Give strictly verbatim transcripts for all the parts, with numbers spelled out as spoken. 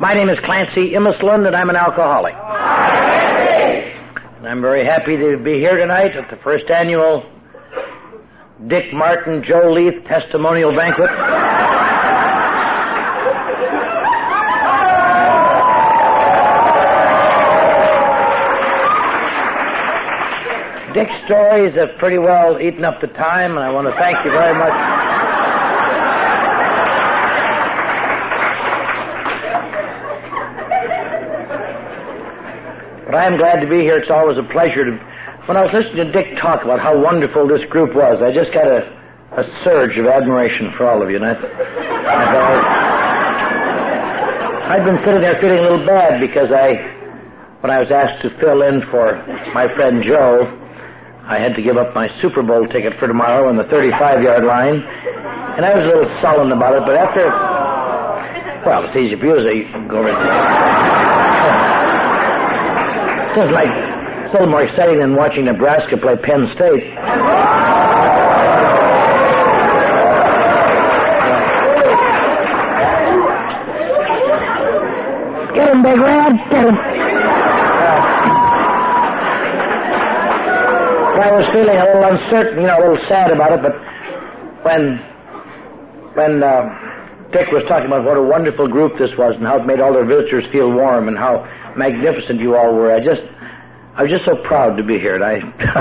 My name is Clancy Imislund, and I'm an alcoholic. And I'm very happy to be here tonight at the first annual Dick Martin, Joe Leith Testimonial Banquet. Dick's stories have pretty well eaten up the time, and I want to thank you very much. But I am glad to be here. It's always a pleasure to... When I was listening to Dick talk about how wonderful this group was, I just got a, a surge of admiration for all of you. And I, I, I'd been sitting there feeling a little bad because I, when I was asked to fill in for my friend Joe, I had to give up my Super Bowl ticket for tomorrow on the thirty-five-yard line, and I was a little sullen about it, but after... Well, it's easy for you to go over there. It's like... It's a little more exciting than watching Nebraska play Penn State. Get him, Big Red, get him. I was feeling a little uncertain, you know, a little sad about it, but when when uh, Dick was talking about what a wonderful group this was and how it made all their visitors feel warm and how magnificent you all were, I just, I was just so proud to be here. And I,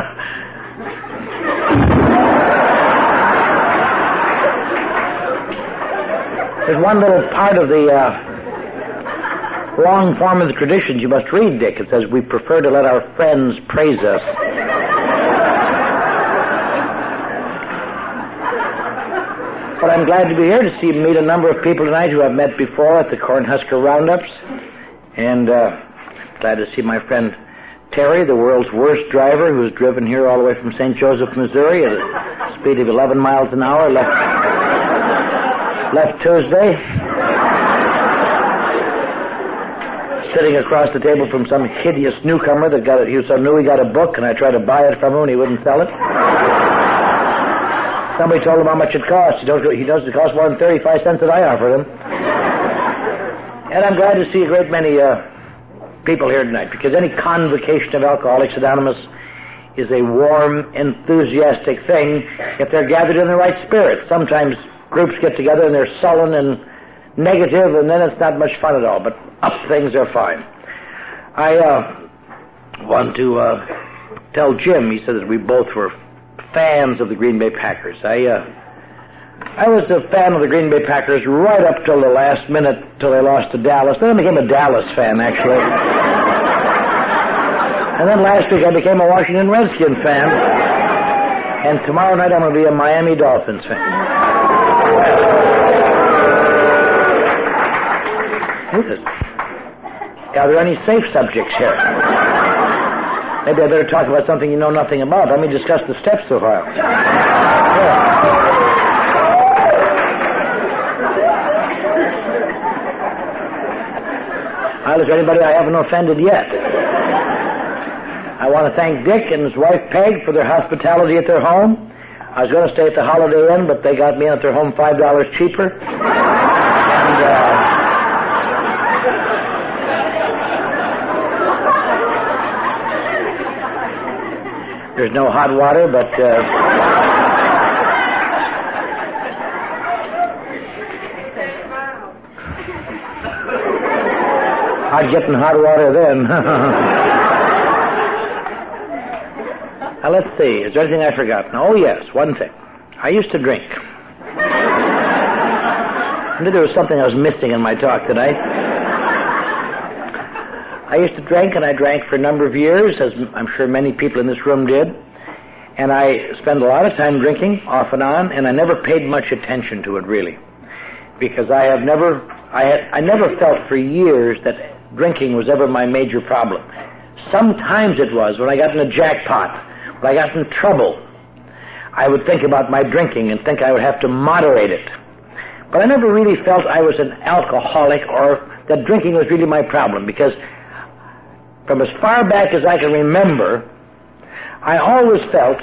there's one little part of the uh, long form of the traditions you must read, Dick. It says, we prefer to let our friends praise us. But I'm glad to be here to see meet a number of people tonight who I've met before at the Cornhusker Roundups. And uh, glad to see my friend Terry, the world's worst driver, who's driven here all the way from Saint Joseph, Missouri at a speed of eleven miles an hour, left, left Tuesday. Sitting across the table from some hideous newcomer that got it. He so knew he got a book, and I tried to buy it from him, and he wouldn't sell it. Somebody told him how much it cost. He knows, he knows it costs more than thirty-five cents that I offered him. And I'm glad to see a great many uh, people here tonight, because any convocation of Alcoholics Anonymous is a warm, enthusiastic thing if they're gathered in the right spirit. Sometimes groups get together and they're sullen and negative, and then it's not much fun at all. But up things are fine. I uh, want to uh, tell Jim, he said that we both were fans of the Green Bay Packers. I uh, I was a fan of the Green Bay Packers right up till the last minute, till they lost to Dallas. Then I became a Dallas fan, actually. And then last week I became a Washington Redskins fan. And tomorrow night I'm going to be a Miami Dolphins fan. Are there any safe subjects here? Maybe I better talk about something you know nothing about. Let me discuss the steps so far. Yeah. Well, is there anybody I haven't offended yet? I want to thank Dick and his wife Peg for their hospitality at their home. I was going to stay at the Holiday Inn, but they got me in at their home five dollars cheaper. And, uh, there's no hot water, but uh, I'd get in hot water then. Now let's see. Is there anything I've forgotten? Oh yes, one thing. I used to drink. I knew there was something I was missing in my talk tonight. I used to drink, and I drank for a number of years, as I'm sure many people in this room did. And I spent a lot of time drinking, off and on, and I never paid much attention to it, really. Because I have never, I had, I never felt for years that drinking was ever my major problem. Sometimes it was, when I got in a jackpot, when I got in trouble, I would think about my drinking and think I would have to moderate it. But I never really felt I was an alcoholic or that drinking was really my problem, because from as far back as I can remember, I always felt,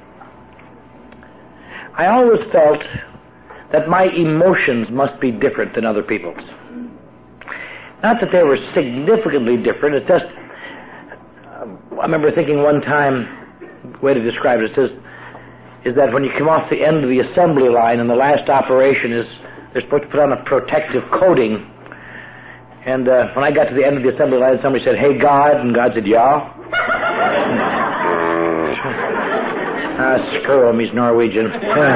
I always felt that my emotions must be different than other people's. Not that they were significantly different. It's just, um, I remember thinking one time, the way to describe it is, is that when you come off the end of the assembly line and the last operation is, they're supposed to put on a protective coating. And uh, when I got to the end of the assembly line, somebody said, "Hey, God," and God said, "Yeah." Ah, screw him, he's Norwegian.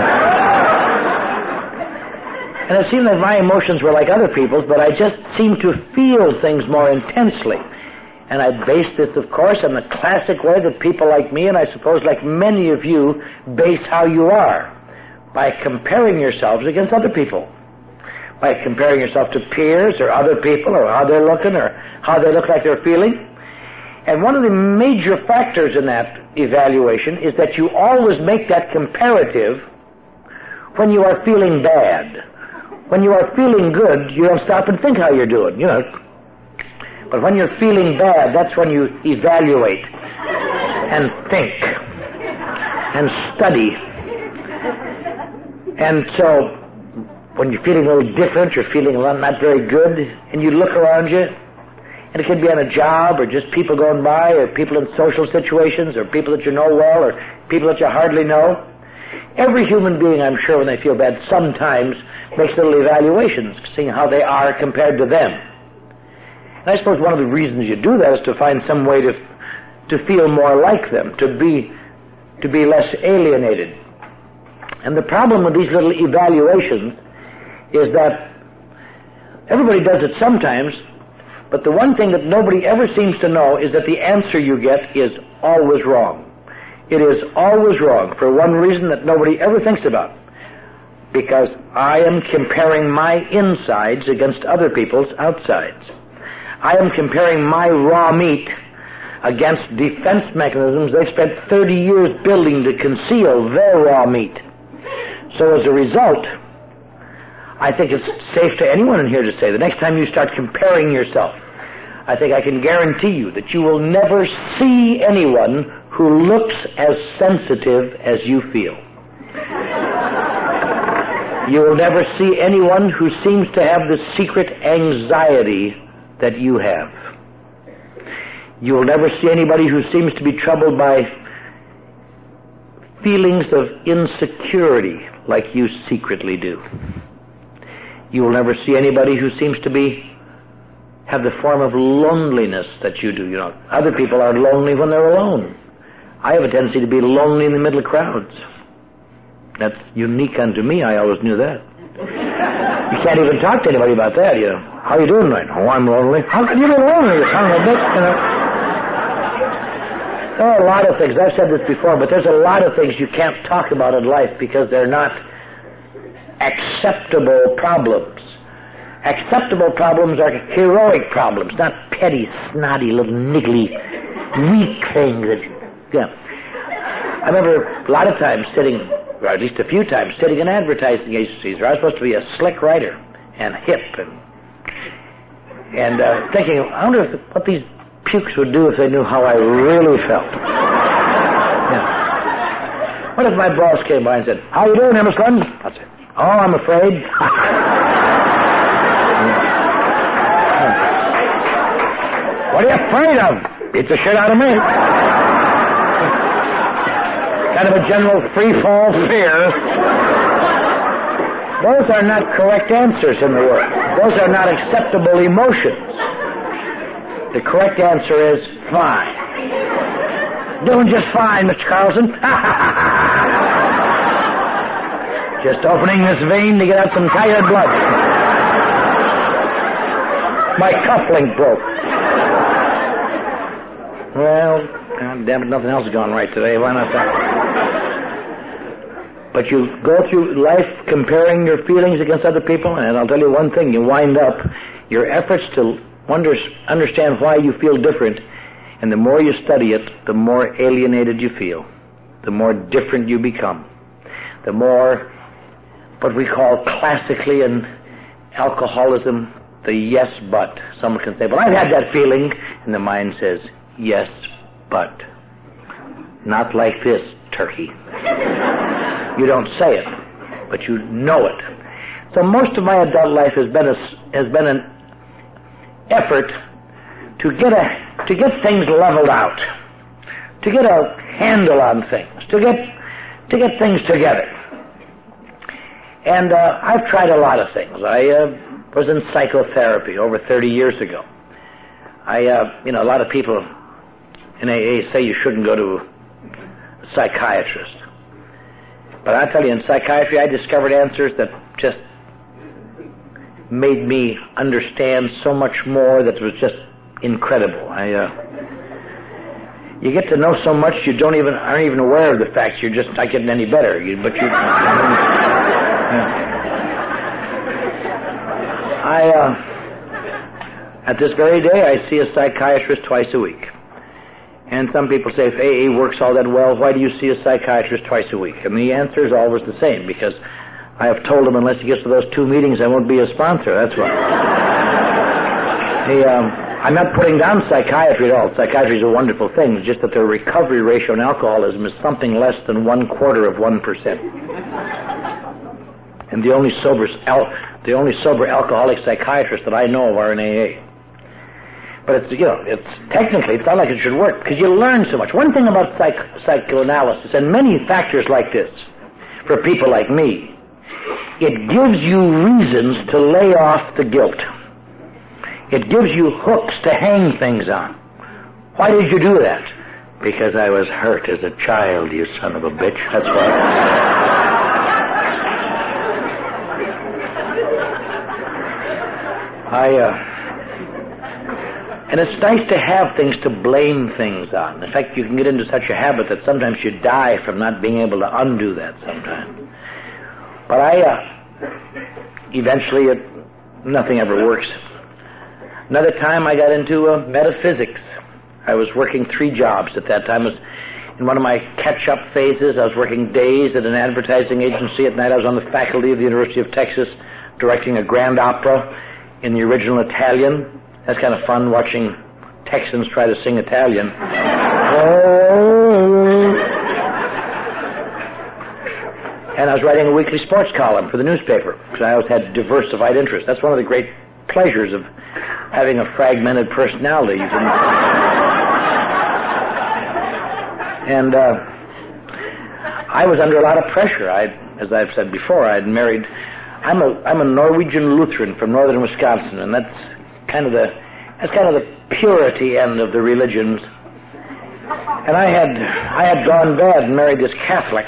And it seemed that my emotions were like other people's, but I just seemed to feel things more intensely. And I based this, of course, on the classic way that people like me, and I suppose like many of you, base how you are, by comparing yourselves against other people. By comparing yourself to peers or other people, or how they're looking, or how they look like they're feeling. And one of the major factors in that evaluation is that you always make that comparative when you are feeling bad. When you are feeling good, you don't stop and think how you're doing, you know. But when you're feeling bad, that's when you evaluate and think and study. And so when you're feeling a little different, you're feeling a lot not very good, and you look around you, and it can be on a job, or just people going by, or people in social situations, or people that you know well, or people that you hardly know. Every human being, I'm sure, when they feel bad, sometimes makes little evaluations, seeing how they are compared to them. And I suppose one of the reasons you do that is to find some way to to feel more like them, to be to be less alienated. And the problem with these little evaluations is that everybody does it sometimes, but the one thing that nobody ever seems to know is that the answer you get is always wrong. It is always wrong for one reason that nobody ever thinks about. Because I am comparing my insides against other people's outsides. I am comparing my raw meat against defense mechanisms they've spent thirty years building to conceal their raw meat. So as a result, I think it's safe to anyone in here to say the next time you start comparing yourself, I think I can guarantee you that you will never see anyone who looks as sensitive as you feel. You will never see anyone who seems to have the secret anxiety that you have. You will never see anybody who seems to be troubled by feelings of insecurity like you secretly do. You will never see anybody who seems to be have the form of loneliness that you do. You know, other people are lonely when they're alone. I have a tendency to be lonely in the middle of crowds. That's unique unto me. I always knew that. You can't even talk to anybody about that. You know, how are you doing right now? Oh, I'm lonely. How can you be lonely? You son of a bitch, you know. There are a lot of things. I've said this before, but there's a lot of things you can't talk about in life because they're not acceptable problems. Acceptable problems are heroic problems, not petty, snotty, little niggly, weak things. That, yeah. I remember a lot of times sitting, or at least a few times, sitting in advertising agencies where I was supposed to be a slick writer and hip and and uh, thinking, I wonder if, what these pukes would do if they knew how I really felt. Yeah. What if my boss came by and said, "How you doing, Miss Lund?" I'd say, "Oh, I'm afraid." What are you afraid of? Beat the shit out of me. Kind of a general free-fall fear. Those are not correct answers in the world. Those are not acceptable emotions. The correct answer is fine. Doing just fine, Mister Carlson. Just opening this vein to get out some tired blood. My cufflink broke. Well, God damn it, nothing else has gone right today. Why not that? But you go through life comparing your feelings against other people, and I'll tell you one thing, you wind up, your efforts to wonder, understand why you feel different, and the more you study it, the more alienated you feel, the more different you become, the more what we call classically in alcoholism, the yes but. Someone can say, "Well, I've had that feeling," and the mind says, "Yes, but." Not like this, turkey. You don't say it, but you know it. So most of my adult life has been a, has been an effort to get a to get things leveled out, to get a handle on things, to get to get things together. And uh, I've tried a lot of things. I uh, was in psychotherapy over thirty years ago. I, uh, you know, a lot of people in A A say you shouldn't go to a psychiatrist. But I tell you, in psychiatry, I discovered answers that just made me understand so much more that was just incredible. I, uh, you get to know so much you don't even aren't even aware of the facts. You're just not getting any better. You, but you. I, uh, at this very day, I see a psychiatrist twice a week. And some people say, if A A works all that well, why do you see a psychiatrist twice a week? And the answer is always the same, because I have told him unless he gets to those two meetings, I won't be a sponsor. That's why. He, um, I'm not putting down psychiatry at all. Psychiatry is a wonderful thing. It's just that the recovery ratio in alcoholism is something less than one quarter of one percent. And the only sober, al- the only sober alcoholic psychiatrists that I know of are in A A. But it's, you know, it's technically, it's not like it should work, because you learn so much. One thing about psych- psychoanalysis, and many factors like this, for people like me, it gives you reasons to lay off the guilt. It gives you hooks to hang things on. Why did you do that? Because I was hurt as a child, you son of a bitch. That's why. I, uh, and it's nice to have things to blame things on. In fact, you can get into such a habit that sometimes you die from not being able to undo that sometimes. But I, uh, eventually, it, nothing ever works. Another time I got into uh, metaphysics. I was working three jobs at that time. I was in one of my catch-up phases. I was working days at an advertising agency. At night I was on the faculty of the University of Texas directing a grand opera in the original Italian. That's kind of fun, watching Texans try to sing Italian. And I was writing a weekly sports column for the newspaper, because I always had diversified interests. That's one of the great pleasures of having a fragmented personality. You can... And uh, I was under a lot of pressure. I, as I've said before, I had married... I'm a I'm a Norwegian Lutheran from northern Wisconsin, and that's kind of the that's kind of the purity end of the religions. And I had I had gone bad and married this Catholic,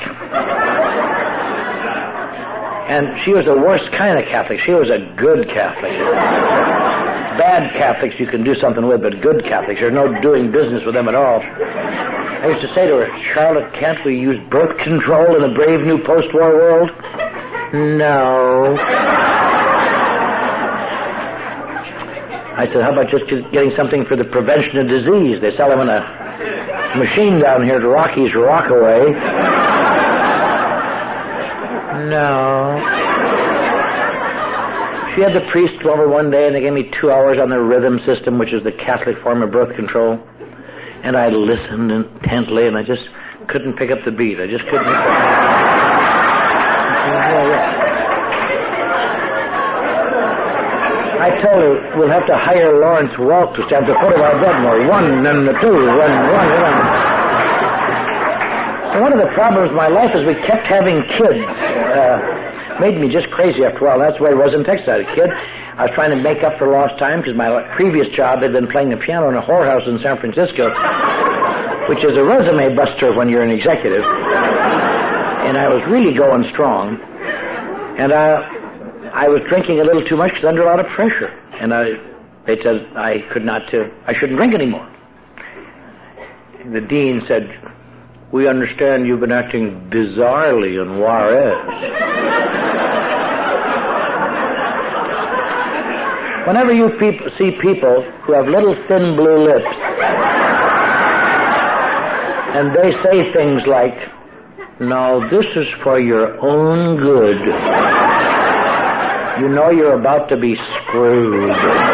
and she was the worst kind of Catholic. She was a good Catholic. Bad Catholics you can do something with, but good Catholics, there's no doing business with them at all. I used to say to her, Charlotte, can't we use birth control in a brave new post-war world? No. I said, how about just getting something for the prevention of disease? They sell them in a machine down here at Rocky's Rockaway. No. She had the priest come over one day, and they gave me two hours on the rhythm system, which is the Catholic form of birth control. And I listened intently, and I just couldn't pick up the beat. I just couldn't pick up I told her we'll have to hire Lawrence Welk to stand at the foot of our bed more. One and the two, one, one, one. So one of the problems of my life is we kept having kids. Uh, made me just crazy after a while. That's the way it was in Texas. I had a kid. I was trying to make up for lost time because my previous job had been playing the piano in a whorehouse in San Francisco, which is a resume buster when you're an executive. And I was really going strong. And uh, I was drinking a little too much because under a lot of pressure. And I, they said I could not, uh, I shouldn't drink anymore. And the dean said, we understand you've been acting bizarrely in Juarez. Whenever you peop- see people who have little thin blue lips, and they say things like, no, this is for your own good, you know you're about to be screwed.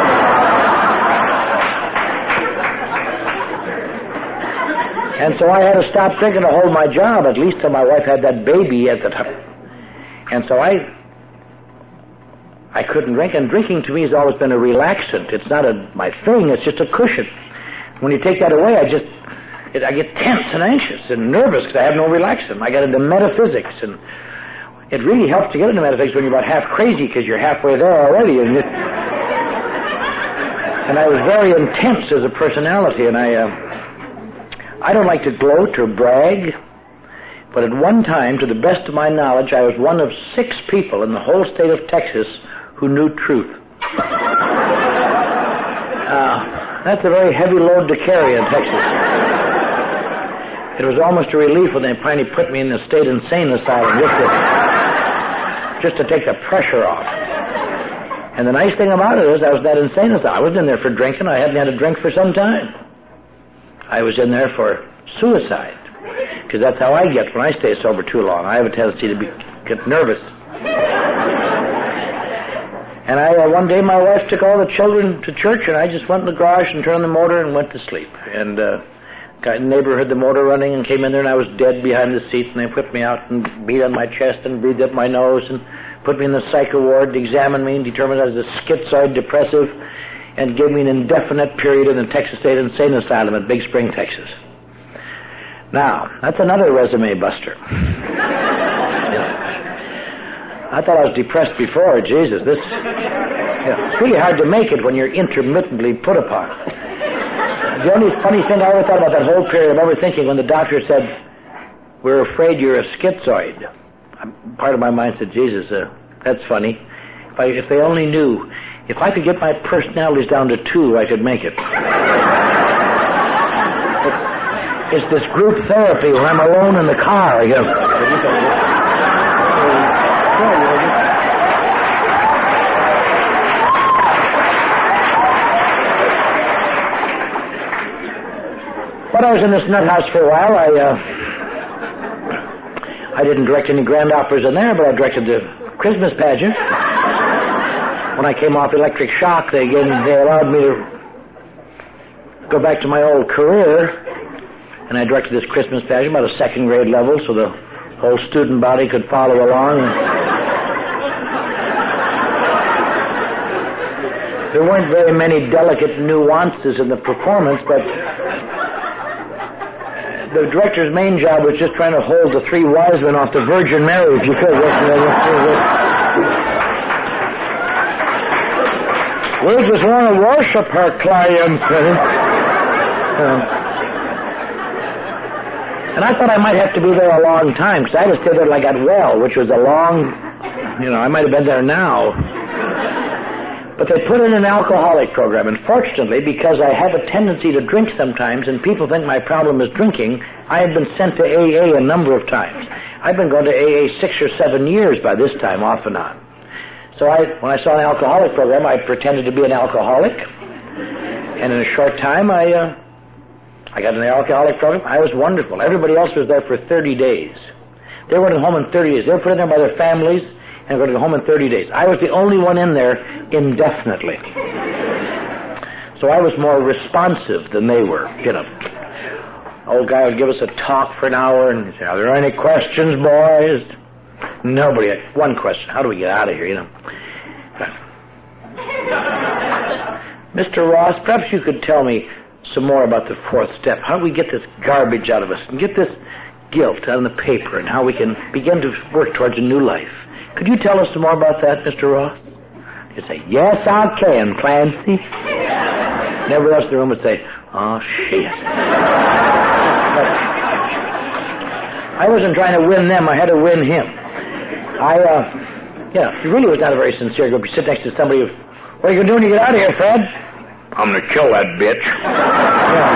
And so I had to stop drinking to hold my job, at least till my wife had that baby at the time. And so I I couldn't drink, and drinking to me has always been a relaxant. It's not a, my thing, it's just a cushion. When you take that away, I just, it, I get tense and anxious and nervous because I have no relaxant. I got into metaphysics, and it really helps to get into metaphysics when you're about half crazy because you're halfway there already. And, it, and I was very intense as a personality, and I, uh, I don't like to gloat or brag, but at one time, to the best of my knowledge, I was one of six people in the whole state of Texas who knew truth. Uh, that's a very heavy load to carry in Texas. It was almost a relief when they finally put me in the state insane asylum just to, just to take the pressure off. And the nice thing about it is I was that insane asylum. I wasn't in there for drinking. I hadn't had a drink for some time. I was in there for suicide, because that's how I get when I stay sober too long. I have a tendency to be, get nervous. And I, uh, one day my wife took all the children to church, and I just went in the garage and turned on the motor and went to sleep. And uh, got, the neighbor heard the motor running and came in there, and I was dead behind the seat, and they put me out and beat on my chest and breathed up my nose and put me in the psych ward, examined me, and determined I was a schizoid depressive, and gave me an indefinite period in the Texas State Insane Asylum at Big Spring, Texas. Now, that's another resume buster. I thought I was depressed before. Jesus, this, you know, it's really hard to make it when you're intermittently put upon. The only funny thing I ever thought about that whole period, I remember thinking when the doctor said, "We're afraid you're a schizoid," part of my mind said, Jesus, uh, that's funny. If, I, if they only knew, if I could get my personalities down to two, I could make it. It's this group therapy when I'm alone in the car. You know. But I was in this nut house for a while. I uh, I didn't direct any grand operas in there, but I directed the Christmas pageant. When I came off Electric Shock, they gave, they allowed me to go back to my old career, and I directed this Christmas pageant about a second grade level, so the whole student body could follow along. There weren't very many delicate nuances in the performance, but the director's main job was just trying to hold the three wise men off the Virgin Mary, if you could. We just want to worship her clients. um, and I thought I might have to be there a long time, because I had to stay there till I got well, which was a long, you know, I might have been there now. But they put in an alcoholic program, and fortunately, because I have a tendency to drink sometimes, and people think my problem is drinking, I have been sent to A A a number of times. I've been going to A A six or seven years by this time, off and on. So I, when I saw an alcoholic program, I pretended to be an alcoholic, and in a short time, I, uh, I got in the alcoholic program. I was wonderful. Everybody else was there for thirty days. They were going home in thirty days. They were put in there by their families, and going to go home in thirty days. I was the only one in there indefinitely. So I was more responsive than they were, you know. Old guy would give us a talk for an hour and say, "Are there any questions, boys?" Nobody had one question. How do we get out of here, you know? Mister Ross, perhaps you could tell me some more about the fourth step. How do we get this garbage out of us and get this guilt on the paper, and how we can begin to work towards a new life? Could you tell us some more about that, Mister Ross? You'd say, "Yes, I can, Clancy." And everyone else in the room would say, "Oh, shit." I wasn't trying to win them. I had to win him. I, uh, yeah, he really was not a very sincere group. You sit next to somebody who, "What are you going to do when you get out of here, Fred?" "I'm going to kill that bitch." Yeah.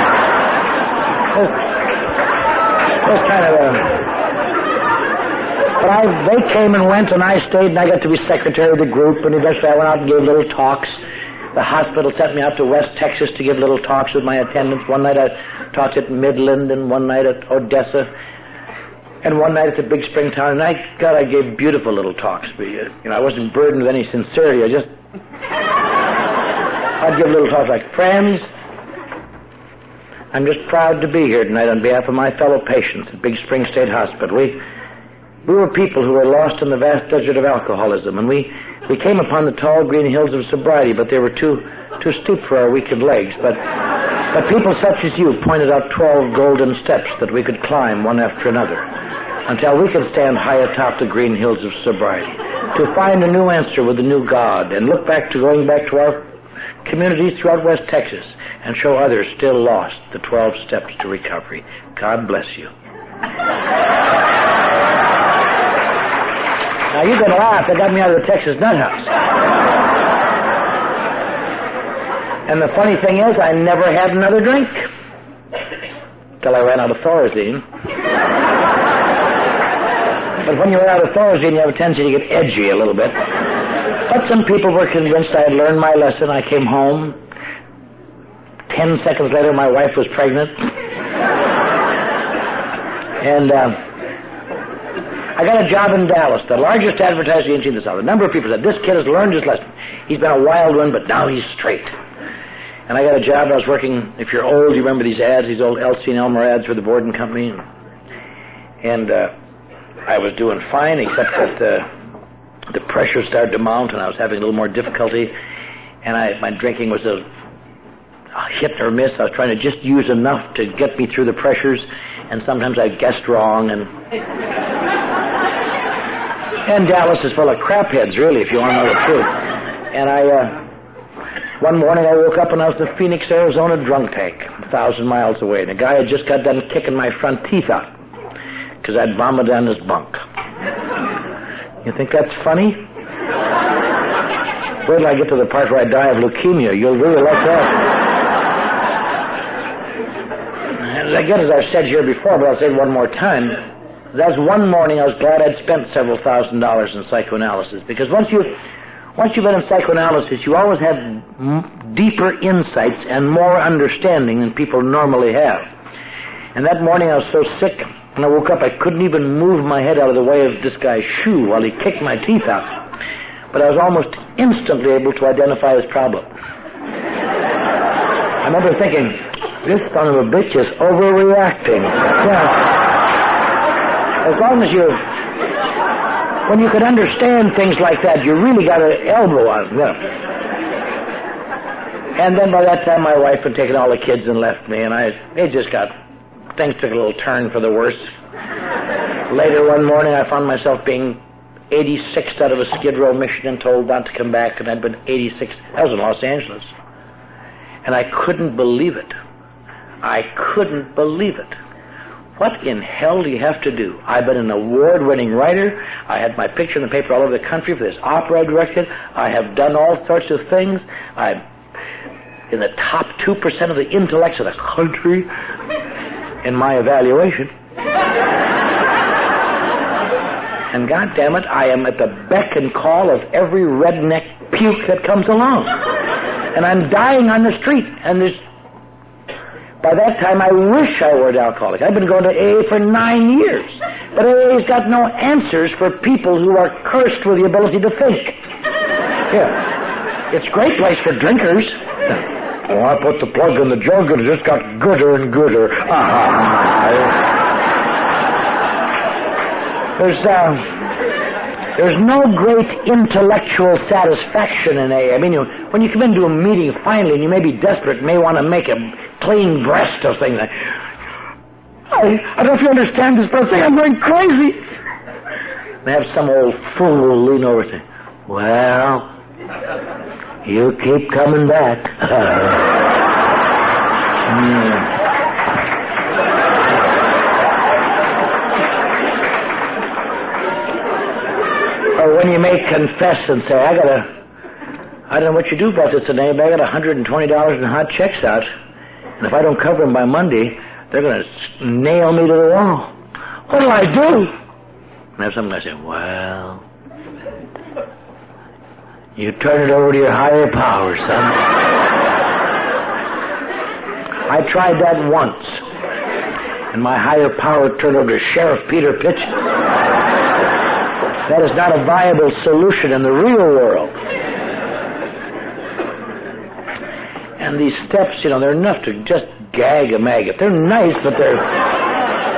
That's kind of a... But I, they came and went, and I stayed, and I got to be secretary of the group, and eventually I went out and gave little talks. The hospital sent me out to West Texas to give little talks with my attendants. One night I talked at Midland, and one night at Odessa, and one night at the Big Spring town. And I, God, I gave beautiful little talks. But, you know, I wasn't burdened with any sincerity. I just, I'd give little talks like, "Friends, I'm just proud to be here tonight on behalf of my fellow patients at Big Spring State Hospital. We, we were people who were lost in the vast desert of alcoholism, and we We came upon the tall green hills of sobriety, but they were too too steep for our weakened legs. But but people such as you pointed out twelve golden steps that we could climb one after another until we could stand high atop the green hills of sobriety to find a new answer with a new God and look back to going back to our communities throughout West Texas and show others still lost the twelve steps to recovery. God bless you. Now you can laugh. That got me out of the Texas nut house. And the funny thing is, I never had another drink till I ran out of Thorazine. But when you run out of Thorazine, you have a tendency to get edgy a little bit. But some people were convinced I had learned my lesson. I came home. Ten seconds later, my wife was pregnant. And uh, I got a job in Dallas, the largest advertising agency in the South. A number of people said, this kid has learned his lesson. He's been a wild one, but now he's straight. And I got a job. I was working, if you're old, you remember these ads, these old Elsie and Elmer ads for the Borden Company. And uh, I was doing fine, except that uh, the pressure started to mount, and I was having a little more difficulty. And I, my drinking was a, a hit or miss. I was trying to just use enough to get me through the pressures, and sometimes I guessed wrong. And and Dallas is full of crapheads, really, if you want to know the truth. And I, uh, one morning I woke up and I was in the Phoenix, Arizona drunk tank, a thousand miles away. And a guy had just got done kicking my front teeth out because I'd vomited on his bunk. You think that's funny? Wait till I get to the part where I die of leukemia. You'll really like that. And again, as I've said here before, but I'll say it one more time, that's one morning I was glad I'd spent several thousand dollars in psychoanalysis, because once you once you've been in psychoanalysis, you always have m- deeper insights and more understanding than people normally have. And that morning I was so sick, when I woke up I couldn't even move my head out of the way of this guy's shoe while he kicked my teeth out. But I was almost instantly able to identify his problem. I remember thinking, this son of a bitch is overreacting. Yeah. As long as you, when you can understand things like that, you really got an elbow on it. Yeah. And then by that time, my wife had taken all the kids and left me, and I, it just got, things took a little turn for the worse. Later one morning, I found myself being eighty-sixth out of a Skid Row, Michigan, told not to come back, and I'd been eighty-six. That was in Los Angeles. And I couldn't believe it. I couldn't believe it. What in hell do you have to do? I've been an award-winning writer. I had my picture in the paper all over the country for this opera I directed. I have done all sorts of things. I'm in the top two percent of the intellects of the country in my evaluation. And God damn it, I am at the beck and call of every redneck puke that comes along. And I'm dying on the street. And there's By that time, I wish I were an alcoholic. I've been going to A A for nine years. But A A's got no answers for people who are cursed with the ability to think. Yeah. It's a great place for drinkers. Oh, I put the plug in the jug and it just got gooder and gooder. Ah. There's, uh, there's no great intellectual satisfaction in A A. I mean, you, when you come into a meeting finally and you may be desperate, may want to make a clean breast of things. I, I don't know if you understand this, but I think I'm going crazy. They have some old fool lean over and say, well, you keep coming back. mm. Or when you may confess and say, I got a, I don't know what you do about this today, but I got one hundred twenty dollars in hot checks out. And if I don't cover them by Monday, they're going to nail me to the wall. What'll I do? And have some guy say, well, you turn it over to your higher power, son. I tried that once. And my higher power turned over to Sheriff Peter Pitch. That is not a viable solution in the real world. And these steps, you know, they're enough to just gag a maggot. They're nice, but they're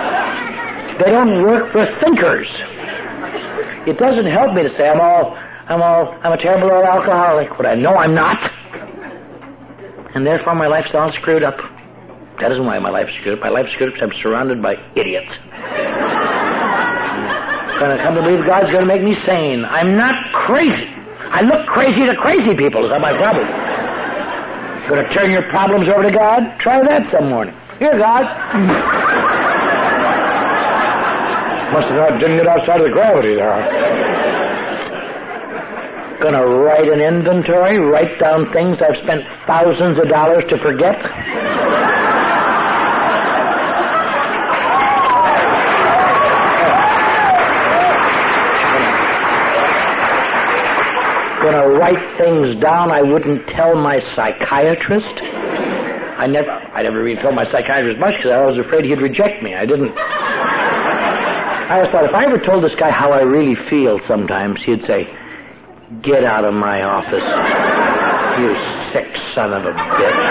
they don't work for thinkers. It doesn't help me to say I'm all I'm all, I'm a terrible old alcoholic, but I know I'm not. And therefore my life's all screwed up. That isn't why my life's screwed up. My life's screwed up because I'm surrounded by idiots. I'm going to come to believe God's going to make me sane. I'm not crazy. I look crazy to crazy people. Is that my problem? Going to turn your problems over to God? Try that some morning. Here, God. Must have not, didn't get outside of the gravity there. Going to write an inventory, write down things I've spent thousands of dollars to forget. Going to write things down I wouldn't tell my psychiatrist. I never, I never even told my psychiatrist much because I was afraid he'd reject me. I didn't. I always thought if I ever told this guy how I really feel sometimes, he'd say, "Get out of my office, you sick son of a bitch."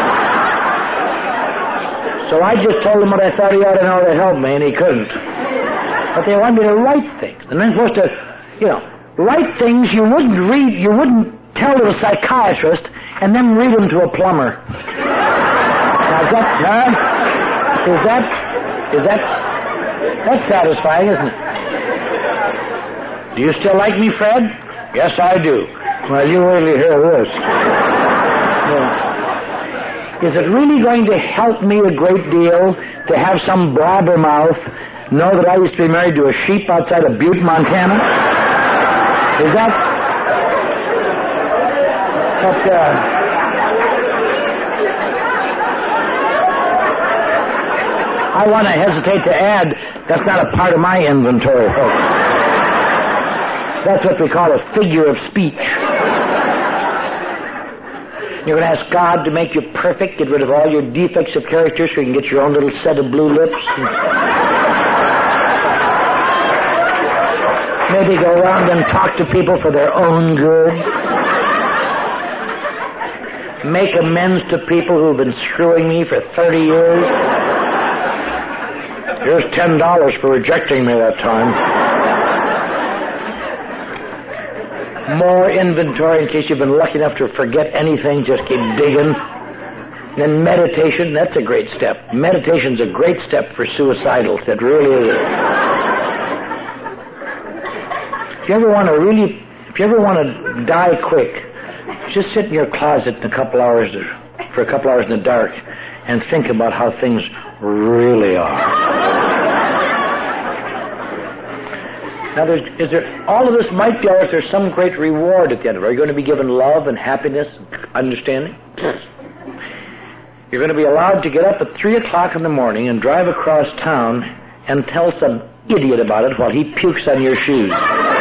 So I just told him what I thought he ought to know to help me, and he couldn't. But they wanted me to write things. And I'm supposed to, you know, write things you wouldn't read, you wouldn't tell to a psychiatrist, and then read them to a plumber. Now, is that, huh? Is that, is that, that's satisfying, isn't it? Do you still like me, Fred? Yes, I do. Well, you wait till you hear this. Yeah. Is it really going to help me a great deal to have some blabbermouth know that I used to be married to a sheep outside of Butte, Montana? Is that... But, uh... I want to hesitate to add, that's not a part of my inventory, folks. That's what we call a figure of speech. You're going to ask God to make you perfect, get rid of all your defects of character so you can get your own little set of blue lips. Maybe go around and talk to people for their own good. Make amends to people who've been screwing me for thirty years. Here's ten dollars for rejecting me that time. More inventory in case you've been lucky enough to forget anything. Just keep digging. And then meditation, that's a great step. Meditation's a great step for suicidals. It really is. If you ever want to really, if you ever want to die quick, just sit in your closet in a couple hours, for a couple hours in the dark, and think about how things really are. Now, there's, is there, all of this might be, or is there some great reward at the end of it? Are you going to be given love and happiness and understanding? You're going to be allowed to get up at three o'clock in the morning and drive across town and tell some idiot about it while he pukes on your shoes.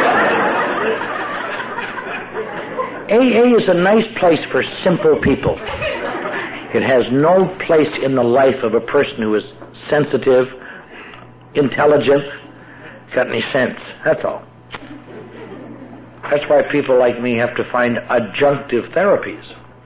A A is a nice place for simple people. It has no place in the life of a person who is sensitive, intelligent, got any sense. That's all. That's why people like me have to find adjunctive therapies.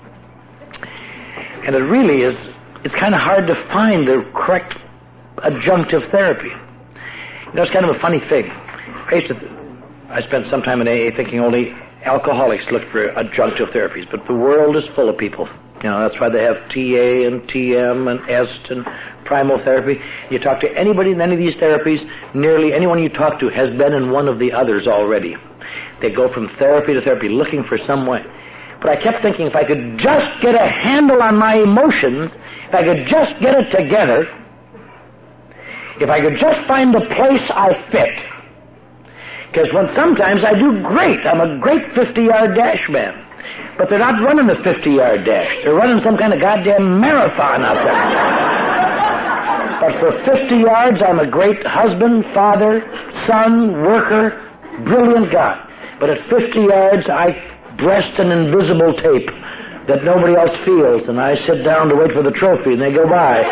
And it really is, it's kind of hard to find the correct adjunctive therapy. You know, it's kind of a funny thing. I used to, I spent some time in A A thinking only alcoholics look for adjunctive therapies, but the world is full of people. You know, that's why they have T A and T M and E S T and primal therapy. You talk to anybody in any of these therapies, nearly anyone you talk to has been in one of the others already. They go from therapy to therapy looking for some way. But I kept thinking if I could just get a handle on my emotions, if I could just get it together, if I could just find a place I fit. Because when sometimes I do great. I'm a great fifty-yard dash man. But they're not running a fifty-yard dash. They're running some kind of goddamn marathon out there. But for fifty yards, I'm a great husband, father, son, worker, brilliant guy. But at fifty yards, I breast an invisible tape that nobody else feels, and I sit down to wait for the trophy, and they go by.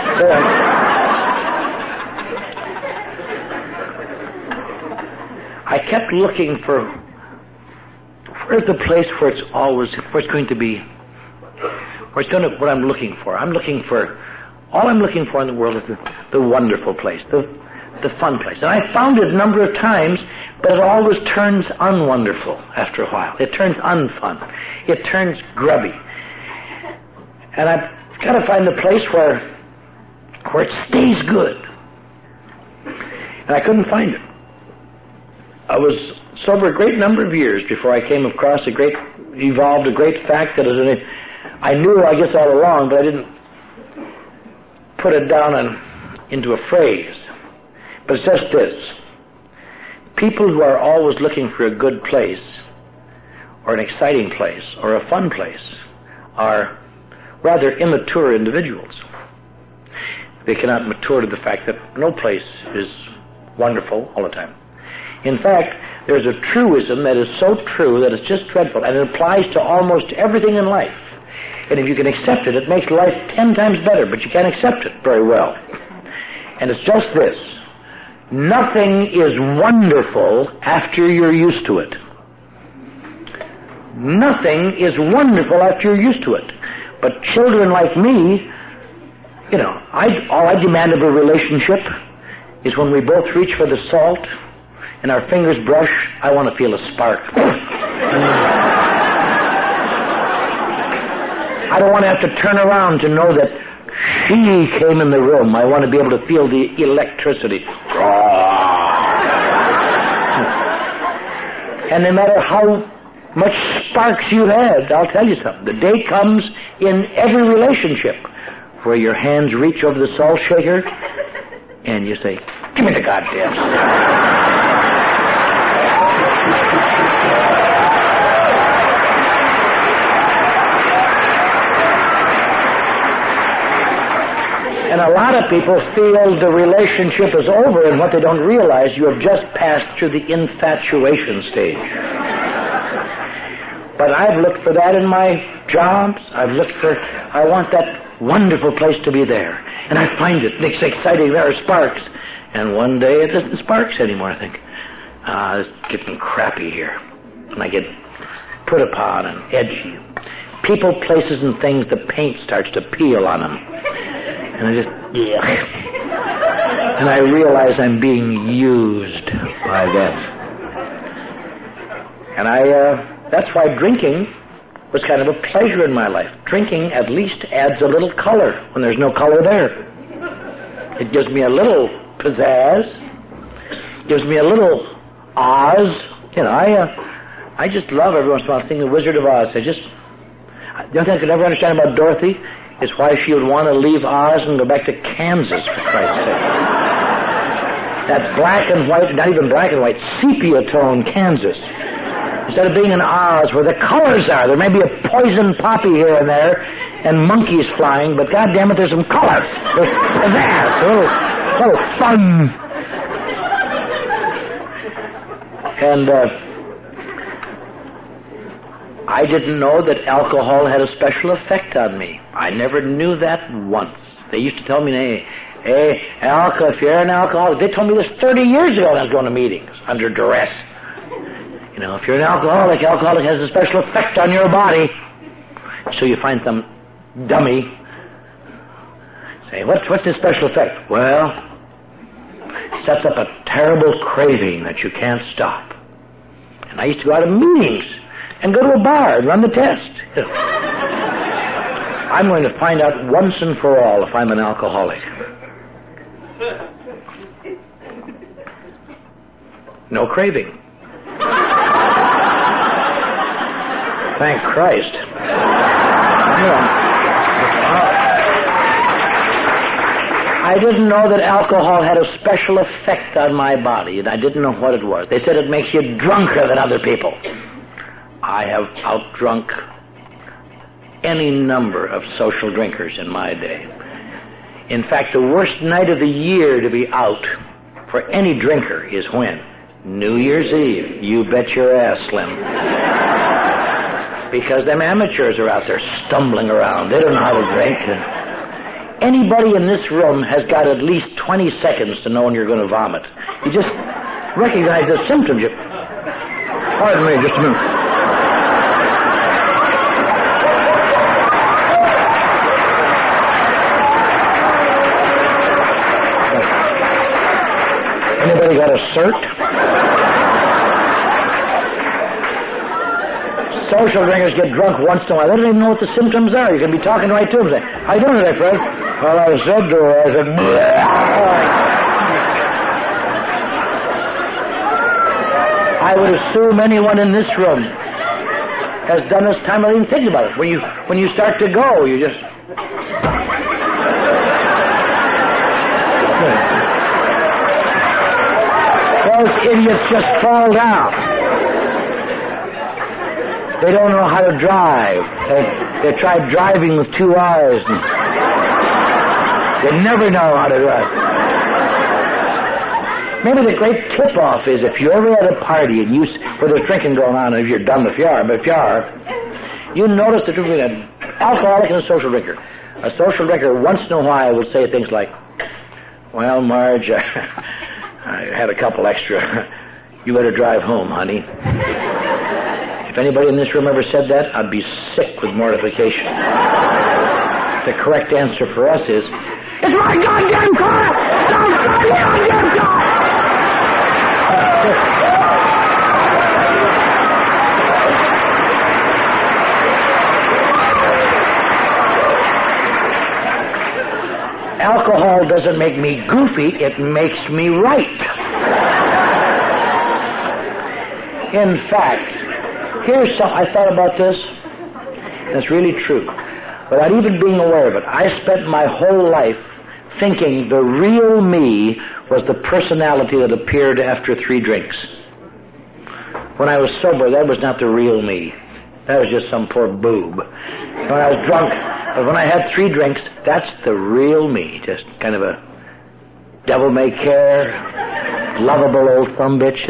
I kept looking for where's the place where it's always, where it's going to be, where it's going to, what I'm looking for. I'm looking for, all I'm looking for in the world is the, the wonderful place, the, the fun place. And I found it a number of times, but it always turns unwonderful after a while. It turns unfun. It turns grubby. And I've got to find a place where, where it stays good. And I couldn't find it. I was sober a great number of years before I came across a great, evolved a great fact that is, I knew, I guess, all along, but I didn't put it down on, into a phrase. But it's just this. People who are always looking for a good place, or an exciting place, or a fun place, are rather immature individuals. They cannot mature to the fact that no place is wonderful all the time. In fact, there's a truism that is so true that it's just dreadful, and it applies to almost everything in life. And if you can accept it, it makes life ten times better, but you can't accept it very well. And it's just this. Nothing is wonderful after you're used to it. Nothing is wonderful after you're used to it. But children like me, you know, I, all I demand of a relationship is when we both reach for the salt and our fingers brush, I want to feel a spark. I don't want to have to turn around to know that she came in the room. I want to be able to feel the electricity. And no matter how much sparks you had, I'll tell you something. The day comes in every relationship where your hands reach over the salt shaker and you say, give me the goddamn salt. And a lot of people feel the relationship is over, and what they don't realize, you have just passed through the infatuation stage. But I've looked for that in my jobs. I've looked for, I want that wonderful place to be there. And I find it. It's exciting. There are sparks. And one day it isn't sparks anymore, I think. Ah, uh, it's getting crappy here. And I get put upon and edgy. People, places, and things, the paint starts to peel on them. And I just, yeah. And I realize I'm being used by them. And I, uh, that's why drinking was kind of a pleasure in my life. Drinking at least adds a little color when there's no color there. It gives me a little pizzazz. Gives me a little Oz. You know, I, uh, I just love every once in a while seeing The Wizard of Oz. I just, the only thing I could never understand about Dorothy is why she would want to leave Oz and go back to Kansas, for Christ's sake. That black and white, not even black and white, sepia tone Kansas. Instead of being in Oz where the colors are, there may be a poison poppy here and there and monkeys flying, but goddamn it, there's some color. There's pizzazz, a little, a little fun. And uh, I didn't know that alcohol had a special effect on me. I never knew that once. They used to tell me, hey, hey, alcohol, if you're an alcoholic, they told me this thirty years ago when I was going to meetings under duress. You know, if you're an alcoholic, alcoholic has a special effect on your body. So you find some dummy say, what's, what's this special effect? Well, it sets up a terrible craving that you can't stop. And I used to go out of meetings and go to a bar and run the test. I'm going to find out once and for all if I'm an alcoholic. No craving. Thank Christ. Yeah. I didn't know that alcohol had a special effect on my body, and I didn't know what it was. They said it makes you drunker than other people. I have outdrunk any number of social drinkers in my day. In fact, the worst night of the year to be out for any drinker is when? New Year's Eve. You bet your ass, Slim. Because them amateurs are out there stumbling around. They don't know how to drink. And anybody in this room has got at least twenty seconds to know when you're going to vomit. You just recognize the symptoms. You... Pardon me, just a minute. really got a cert? Social drinkers get drunk once in a while. They don't even know what the symptoms are. You can be talking right to them. Say, how you doing today, Fred? Well, I said to her, I said, I would assume anyone in this room has done this time without even thinking about it. When you, when you start to go, you just... Those idiots just fall down. They don't know how to drive. They, they tried driving with two R's. And they never know how to drive. Maybe the great tip-off is if you ever at a party and you, where there's drinking going on, and if you're dumb if you are, but if you are, you notice the difference between an alcoholic and a social drinker. A social drinker once in a while will say things like, well, Marge, I, I had a couple extra. You better drive home, honey. If anybody in this room ever said that, I'd be sick with mortification. The correct answer for us is, it's my goddamn car! Don't start me on your car! Alcohol doesn't make me goofy, it makes me right. In fact, here's some, I thought about this, and it's really true. Without even being aware of it, I spent my whole life thinking the real me was the personality that appeared after three drinks. When I was sober, that was not the real me. That was just some poor boob. When I was drunk, but when I had three drinks, that's the real me. Just kind of a devil-may-care, lovable old thumbitch.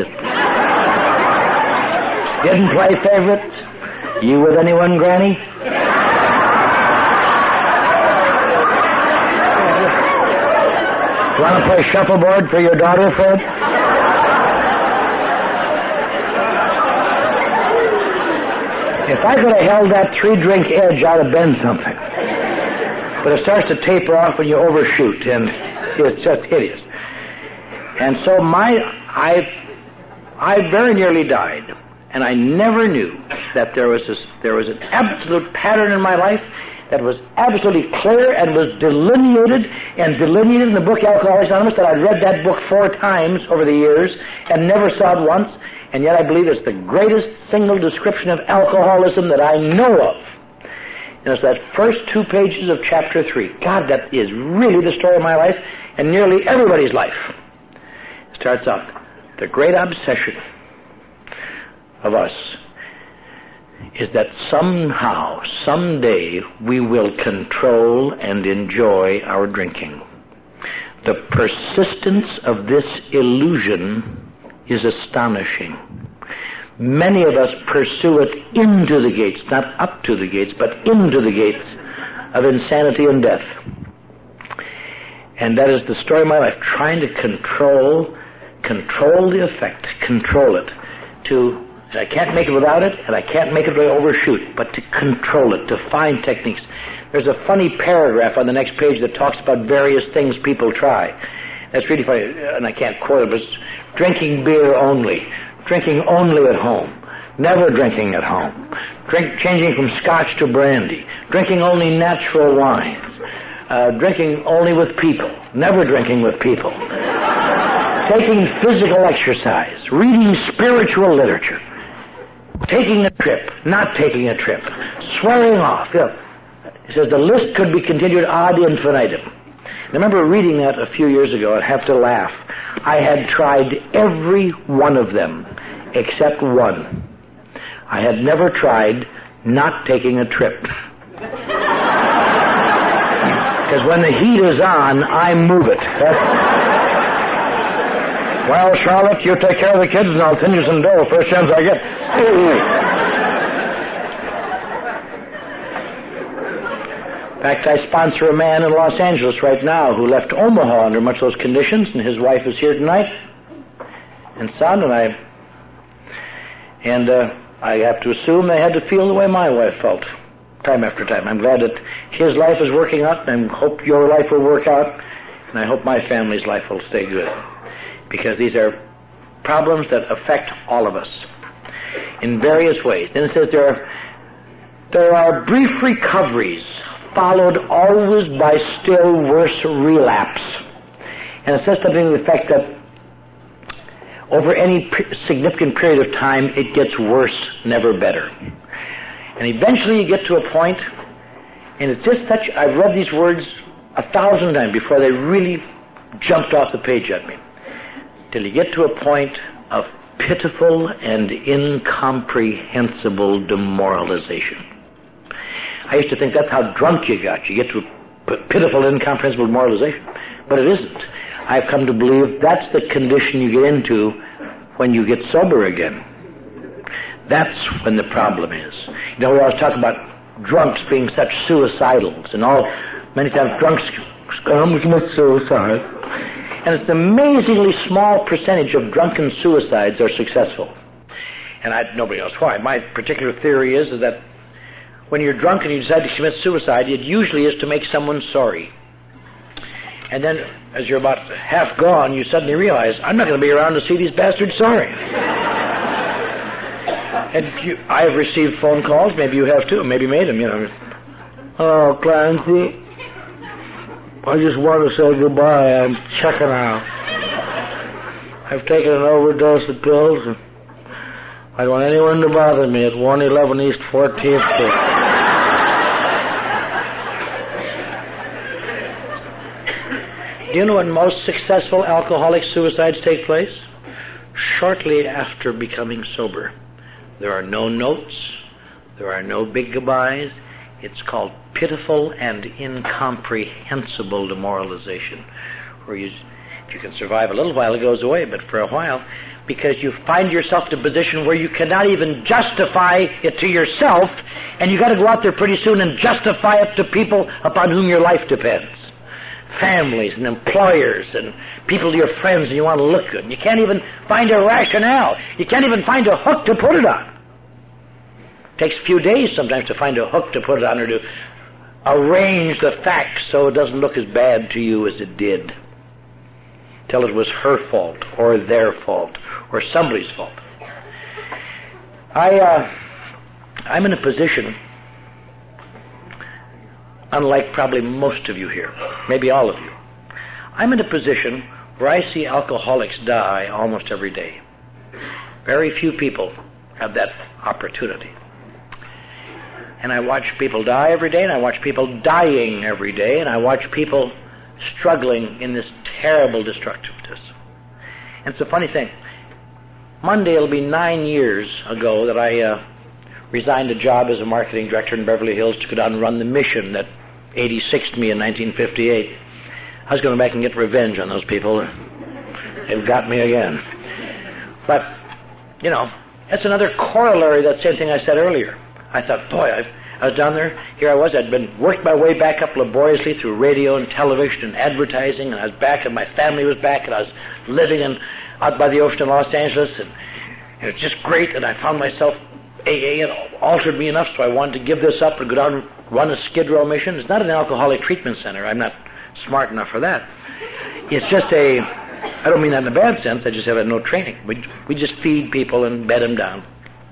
Didn't play favorites. You with anyone, Granny? Want to play shuffleboard for your daughter, Fred? If I could have held that three-drink edge, I'd have been something. But it starts to taper off when you overshoot, and it's just hideous. And so my, I, I very nearly died. And I never knew that there was this, there was an absolute pattern in my life that was absolutely clear and was delineated and delineated in the book Alcoholics Anonymous, that I'd read that book four times over the years and never saw it once, and yet I believe it's the greatest single description of alcoholism that I know of. And it's that first two pages of chapter three. God, that is really the story of my life and nearly everybody's life. It starts out, the great obsession of us is that somehow, someday, we will control and enjoy our drinking. The persistence of this illusion is astonishing. Many of us pursue it into the gates, not up to the gates, but into the gates of insanity and death. And that is the story of my life, trying to control, control the effect, control it, to I can't make it without it, and I can't make it without overshoot, but to control it, to find techniques. There's a funny paragraph on the next page that talks about various things people try. That's really funny, and I can't quote it, but it's drinking beer only, drinking only at home, never drinking at home, drink, changing from scotch to brandy, drinking only natural wines, uh, drinking only with people, never drinking with people, taking physical exercise, reading spiritual literature, taking a trip, not taking a trip, swearing off. You know, it says the list could be continued ad infinitum. I remember reading that a few years ago. I'd have to laugh. I had tried every one of them except one. I had never tried not taking a trip. Because when the heat is on, I move it. That's... Well, Charlotte, you take care of the kids and I'll send you some dough first chance I get. In fact, I sponsor a man in Los Angeles right now who left Omaha under much of those conditions, and his wife is here tonight, and son, and I, and uh, I have to assume they had to feel the way my wife felt, time after time. I'm glad that his life is working out, and hope your life will work out, and I hope my family's life will stay good. because these are problems that affect all of us in various ways. Then it says there are, there are brief recoveries followed always by still worse relapse. And it says something to the effect that over any p- significant period of time, it gets worse, never better. And eventually you get to a point, and it's just such, I've read these words a thousand times before they really jumped off the page at me, till you get to a point of pitiful and incomprehensible demoralization. I used to think that's how drunk you got. You get to a pitiful, incomprehensible demoralization. But it isn't. I've come to believe that's the condition you get into when you get sober again. That's when the problem is. You know, we always talk about drunks being such suicidals, and all, many times drunks come to commit suicide. And it's an amazingly small percentage of drunken suicides are successful. And I, nobody knows why. My particular theory is, is that when you're drunk and you decide to commit suicide, it usually is to make someone sorry. And then, as you're about half gone, you suddenly realize, I'm not going to be around to see these bastards sorry. And you, I have received phone calls, maybe you have too, maybe made them, you know. Hello, Clancy. I just want to say goodbye. I'm checking out. I've taken an overdose of pills, and I don't want anyone to bother me at one eleven East fourteenth Street. Do you know when most successful alcoholic suicides take place? Shortly after becoming sober. There are no notes. There are no big goodbyes. It's called pitiful and incomprehensible demoralization, where you, if you can survive a little while, it goes away, but for a while, because you find yourself in a position where you cannot even justify it to yourself, and you got to go out there pretty soon and justify it to people upon whom your life depends. Families and employers and people, your friends, and you want to look good. And you can't even find a rationale. You can't even find a hook to put it on. It takes a few days sometimes to find a hook to put it on, or to arrange the facts so it doesn't look as bad to you as it did. Tell it was her fault, or their fault, or somebody's fault. I, uh, I'm in a position, unlike probably most of you here, maybe all of you. I'm in a position where I see alcoholics die almost every day. Very few people have that opportunity. And I watch people die every day, and I watch people dying every day, and I watch people struggling in this terrible destructiveness. And it's a funny thing. Monday it'll be nine years ago that I uh, resigned a job as a marketing director in Beverly Hills to go down and run the mission that eighty-sixed me in nineteen fifty-eight. I was going back and get revenge on those people. They've got me again. But, you know, that's another corollary of that same thing I said earlier. I thought, boy, I, I was down there, here I was, I'd been worked my way back up laboriously through radio and television and advertising, and I was back, and my family was back, and I was living in, out by the ocean in Los Angeles, and, and it was just great, and I found myself, A A had altered me enough, so I wanted to give this up and go down and run a Skid Row mission. It's not an alcoholic treatment center. I'm not smart enough for that. It's just a, I don't mean that in a bad sense, I just have no training. We, we just feed people and bed them down.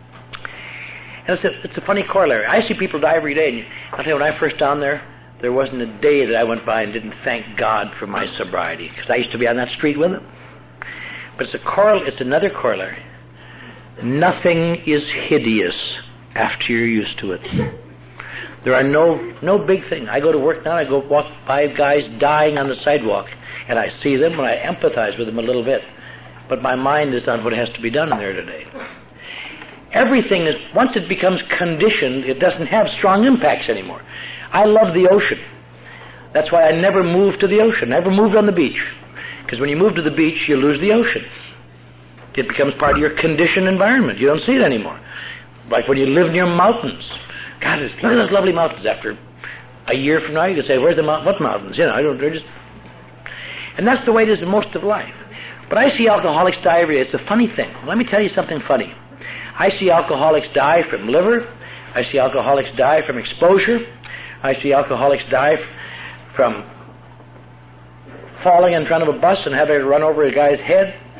And it's a, it's a funny corollary. I see people die every day, and I'll tell you, when I first down there, there wasn't a day that I went by and didn't thank God for my sobriety, because I used to be on that street with them. But it's a correl- it's another corollary. Nothing is hideous after you're used to it. There are no no big thing. I go to work now, I go walk by guys dying on the sidewalk, and I see them, and I empathize with them a little bit. But my mind is on what has to be done in there today. Everything is, once it becomes conditioned, it doesn't have strong impacts anymore. I love the ocean. That's why I never moved to the ocean, never moved on the beach. Because when you move to the beach, you lose the ocean. It becomes part of your conditioned environment. You don't see it anymore. Like when you live near mountains. God, look at those lovely mountains. After a year from now, you can say, where's the mountain? What mountains? You know, I don't, they're just... And that's the way it is in most of life. But I see alcoholics die every day. It's a funny thing. Let me tell you something funny. I see alcoholics die from liver. I see alcoholics die from exposure. I see alcoholics die from falling in front of a bus and having it run over a guy's head.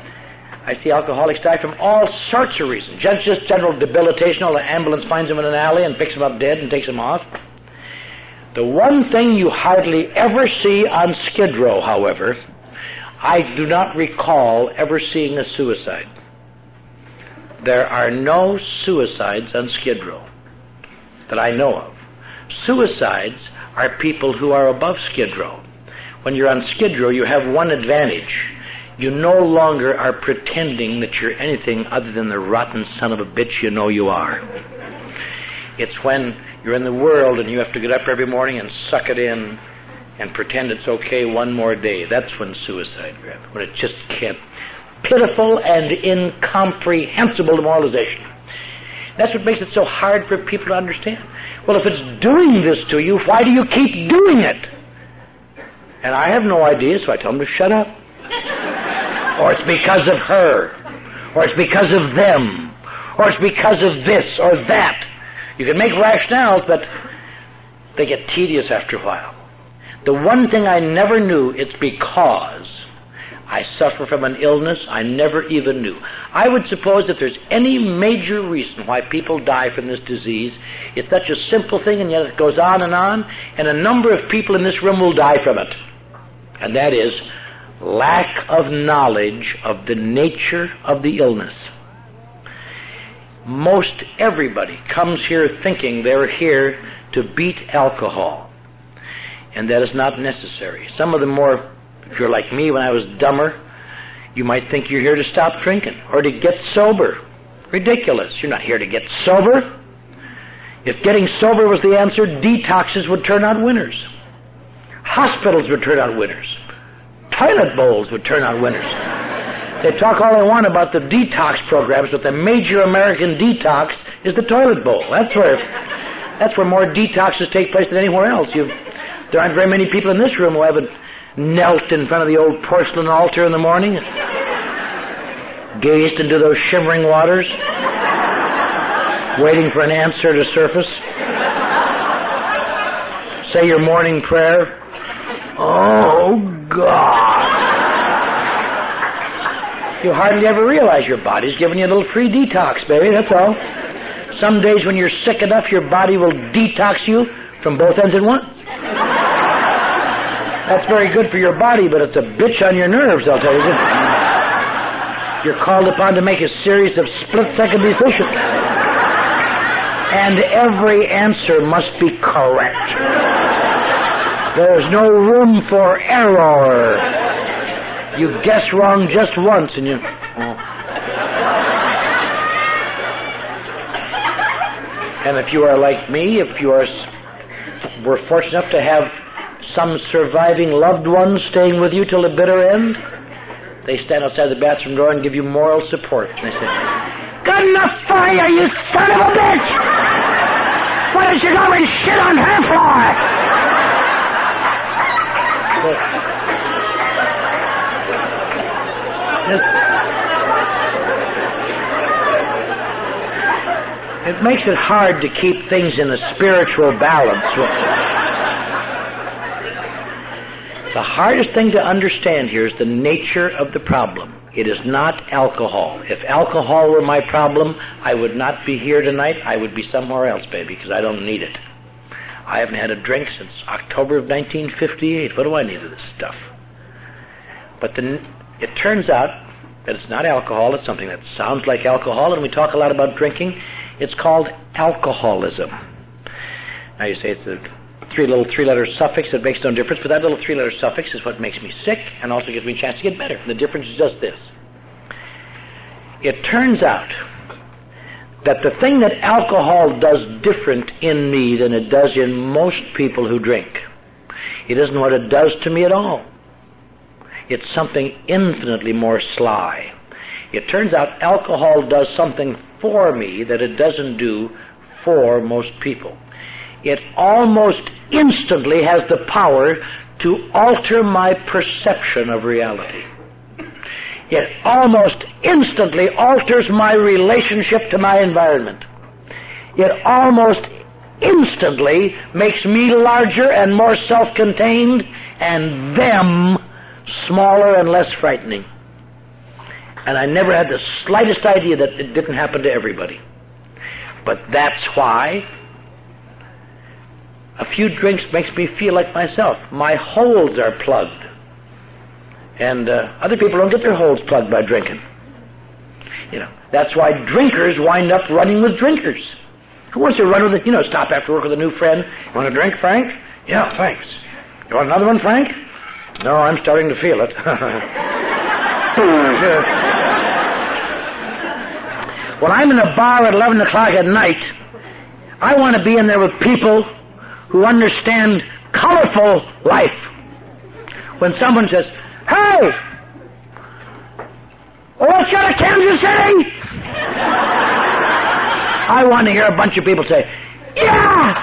I see alcoholics die from all sorts of reasons. Just, just general debilitation. All the ambulance finds them in an alley and picks them up dead and takes them off. The one thing you hardly ever see on Skid Row, however, I do not recall ever seeing a suicide. There are no suicides on Skid Row that I know of. Suicides are people who are above Skid Row. When you're on Skid Row, you have one advantage. You no longer are pretending that you're anything other than the rotten son of a bitch you know you are. It's when you're in the world and you have to get up every morning and suck it in and pretend it's okay one more day. That's when suicide grabs, when it just can't. Pitiful and incomprehensible demoralization. That's what makes it so hard for people to understand. Well, if it's doing this to you, why do you keep doing it? And I have no idea, so I tell them to shut up. Or it's because of her. Or it's because of them. Or it's because of this or that. You can make rationales, but they get tedious after a while. The one thing I never knew, it's because I suffer from an illness I never even knew. I would suppose that there's any major reason why people die from this disease, it's such a simple thing, and yet it goes on and on, and a number of people in this room will die from it. And that is lack of knowledge of the nature of the illness. Most everybody comes here thinking they're here to beat alcohol, and that is not necessary. Some of the more, if you're like me when I was dumber, you might think you're here to stop drinking or to get sober. Ridiculous. You're not here to get sober. If getting sober was the answer, detoxes would turn out winners. Hospitals would turn out winners. Toilet bowls would turn out winners. They talk all they want about the detox programs, but the major American detox is the toilet bowl. That's where that's where more detoxes take place than anywhere else. You, there aren't very many people in this room who haven't knelt in front of the old porcelain altar in the morning, gazed into those shimmering waters, waiting for an answer to surface. Say your morning prayer. Oh, God. You hardly ever realize your body's giving you a little free detox, baby, that's all. Some days when you're sick enough, your body will detox you from both ends at once. That's very good for your body, but it's a bitch on your nerves, I'll tell you. You're called upon to make a series of split-second decisions. And every answer must be correct. There's no room for error. You guess wrong just once and you... Oh. And if you are like me, if you are, were fortunate enough to have some surviving loved ones staying with you till the bitter end, they stand outside the bathroom door and give you moral support. And they say, "Good enough for you, you son of a bitch! Why don't you go and shit on her floor?" This, it makes it hard to keep things in a spiritual balance. The hardest thing to understand here is the nature of the problem. It is not alcohol. If alcohol were my problem, I would not be here tonight. I would be somewhere else, baby, because I don't need it. I haven't had a drink since October of nineteen fifty-eight. What do I need of this stuff? But the, it turns out that it's not alcohol. It's something that sounds like alcohol, and we talk a lot about drinking. It's called alcoholism. Now you say it's a three little three-letter suffix that makes no difference, but that little three-letter suffix is what makes me sick and also gives me a chance to get better. And the difference is just this. It turns out that the thing that alcohol does different in me than it does in most people who drink, it isn't what it does to me at all. It's something infinitely more sly. It turns out alcohol does something for me that it doesn't do for most people. It almost instantly has the power to alter my perception of reality. It almost instantly alters my relationship to my environment. It almost instantly makes me larger and more self-contained and them smaller and less frightening. And I never had the slightest idea that it didn't happen to everybody. But that's why a few drinks makes me feel like myself. My holes are plugged. And uh, other people don't get their holes plugged by drinking. You know, that's why drinkers wind up running with drinkers. Who wants to run with it? You know, stop after work with a new friend. You want a drink, Frank? Yeah, thanks. You want another one, Frank? No, I'm starting to feel it. When I'm in a bar at eleven o'clock at night, I want to be in there with people who understand colorful life. When someone says, "Hey, let's go to Kansas City," I want to hear a bunch of people say, "Yeah!"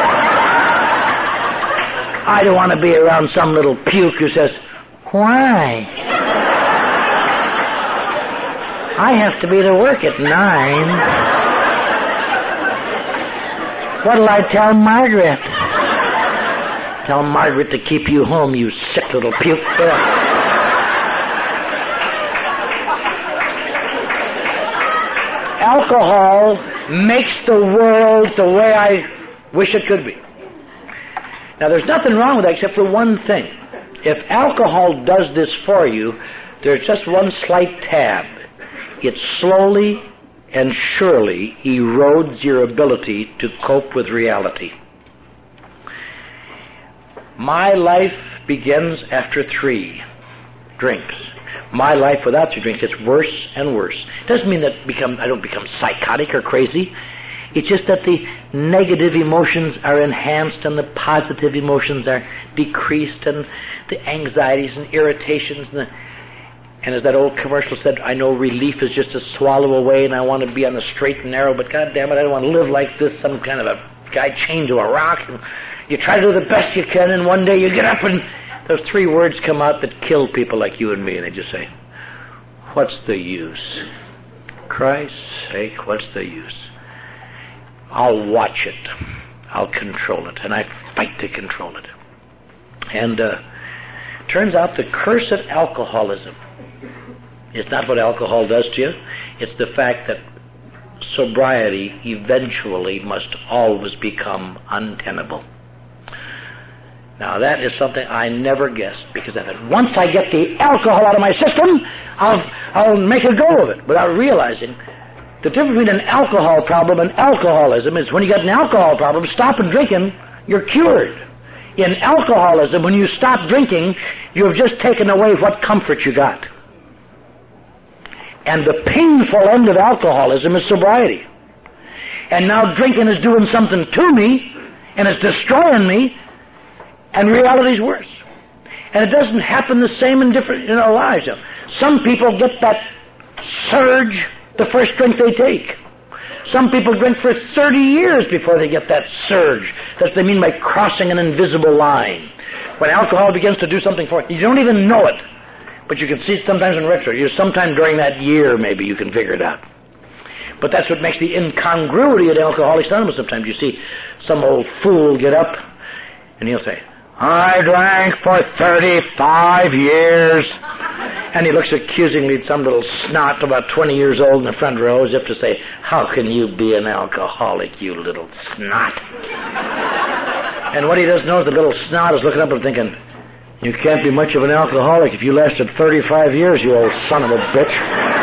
I don't want to be around some little puke who says, "Why? I have to be to work at nine. What'll I tell Margaret?" Tell Margaret to keep you home, you sick little puke. Alcohol makes the world the way I wish it could be. Now, there's nothing wrong with that except for one thing. If alcohol does this for you, there's just one slight tab. It slowly and surely erodes your ability to cope with reality. My life begins after three drinks. My life without your drink gets worse and worse. It doesn't mean that become, I don't become psychotic or crazy. It's just that the negative emotions are enhanced and the positive emotions are decreased, and the anxieties and irritations and the, and as that old commercial said, I know relief is just a swallow away and I want to be on the straight and narrow, but God damn it, I don't want to live like this, some kind of a guy chained to a rock. And you try to do the best you can, and one day you get up and those three words come out that kill people like you and me, and they just say, "What's the use? Christ's sake, what's the use? I'll watch it. I'll control it." And I fight to control it. And uh turns out the curse of alcoholism is not what alcohol does to you. It's the fact that sobriety eventually must always become untenable. Now, that is something I never guessed, because I thought, once I get the alcohol out of my system, I'll, I'll make a go of it, without realizing the difference between an alcohol problem and alcoholism is when you get an alcohol problem, stopping drinking, you're cured. In alcoholism, when you stop drinking, you have just taken away what comfort you got. And the painful end of alcoholism is sobriety. And now drinking is doing something to me, and it's destroying me, and reality's worse. And it doesn't happen the same in different in our lives. Some people get that surge the first drink they take. Some people drink for thirty years before they get that surge. That's what they mean by crossing an invisible line. When alcohol begins to do something for you, you don't even know it, but you can see it sometimes in retro. You sometime during that year, maybe you can figure it out. But that's what makes the incongruity at Alcoholics Anonymous. Sometimes you see some old fool get up, and he'll say, "I drank for thirty-five years." And he looks accusingly at some little snot about twenty years old in the front row, as if to say, "How can you be an alcoholic, you little snot?" And what he doesn't know is the little snot is looking up and thinking, "You can't be much of an alcoholic if you lasted thirty-five years, you old son of a bitch."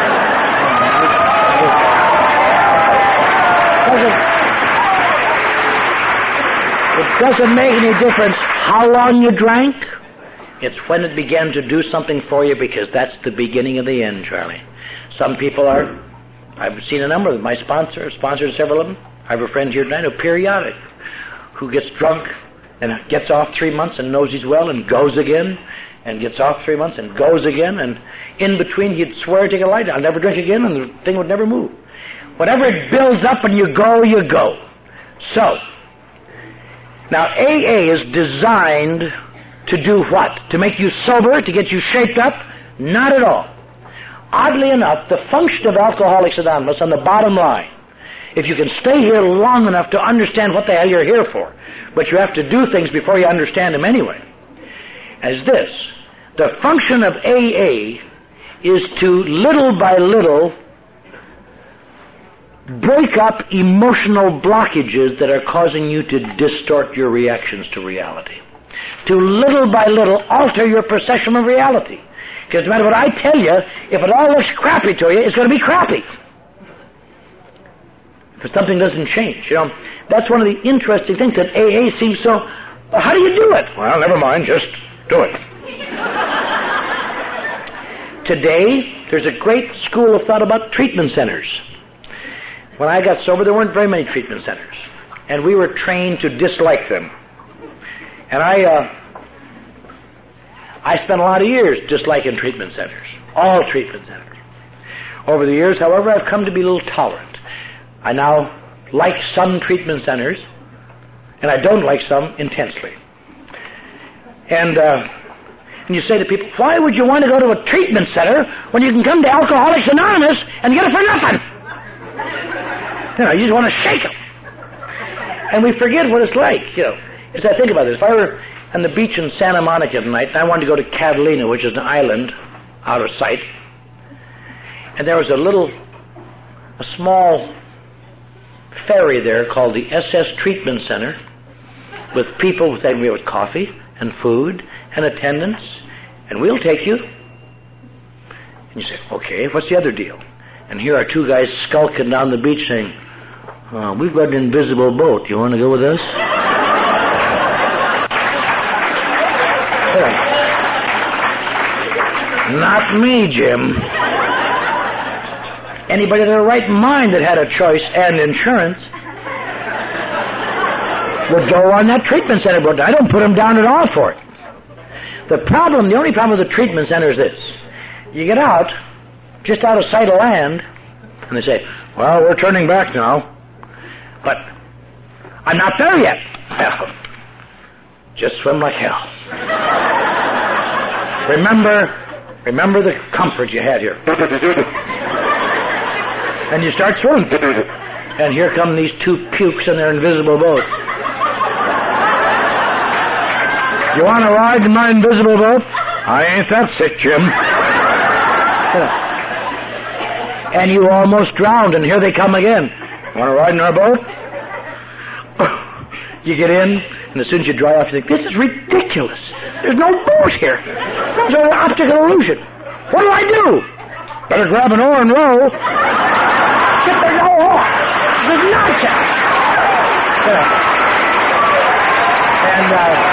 It doesn't make any difference how long you drank. It's when it began to do something for you, because that's the beginning of the end, Charlie. Some people are, I've seen a number of them. My sponsor, sponsored several of them. I have a friend here tonight, a periodic, who gets drunk and gets off three months and knows he's well and goes again, and gets off three months and goes again, and in between he'd swear to take a light, I'll never drink again, and the thing would never move. Whatever it builds up and you go, you go. So, now A A is designed to do what? To make you sober, to get you shaped up? Not at all. Oddly enough, the function of Alcoholics Anonymous on the bottom line, if you can stay here long enough to understand what the hell you're here for, but you have to do things before you understand them anyway, is this. The function of A A is to, little by little, break up emotional blockages that are causing you to distort your reactions to reality. To, little by little, alter your perception of reality. Because no matter what I tell you, if it all looks crappy to you, it's going to be crappy. If something doesn't change, you know. That's one of the interesting things that A A seems so, well, how do you do it? Well, never mind, just do it. Today, there's a great school of thought about treatment centers. When I got sober, there weren't very many treatment centers. And we were trained to dislike them. And I, uh, I spent a lot of years disliking treatment centers. All treatment centers. Over the years, however, I've come to be a little tolerant. I now like some treatment centers, and I don't like some intensely. And, uh, and you say to people, why would you want to go to a treatment center when you can come to Alcoholics Anonymous and get it for nothing? You know, you just want to shake them. And we forget what it's like, you know. As I think about this, if I were on the beach in Santa Monica tonight, and I wanted to go to Catalina, which is an island out of sight, and there was a little, a small ferry there called the S S Treatment Center, with people with, with coffee and food and attendance, and we'll take you. And you say, okay, what's the other deal? And here are two guys skulking down the beach saying, oh, we've got an invisible boat. You want to go with us? Yeah. Not me, Jim. Anybody in their right mind that had a choice and insurance would go on that treatment center boat. I don't put them down at all for it. The problem, the only problem with the treatment center is this. You get out, just out of sight of land, and they say, well, we're turning back now. But I'm not there yet. Well, just swim like hell. remember, remember the comfort you had here. And you start swimming. And here come these two pukes in their invisible boat. You want to ride in my invisible boat? I ain't that sick, Jim. And you almost drowned, and here they come again. Want to ride in our boat? You get in, and as soon as you dry off, you think, this is ridiculous. There's no boat here. Some sort of optical illusion. What do I do? Better grab an oar and row. Get the no oar. This is nonsense. And, uh...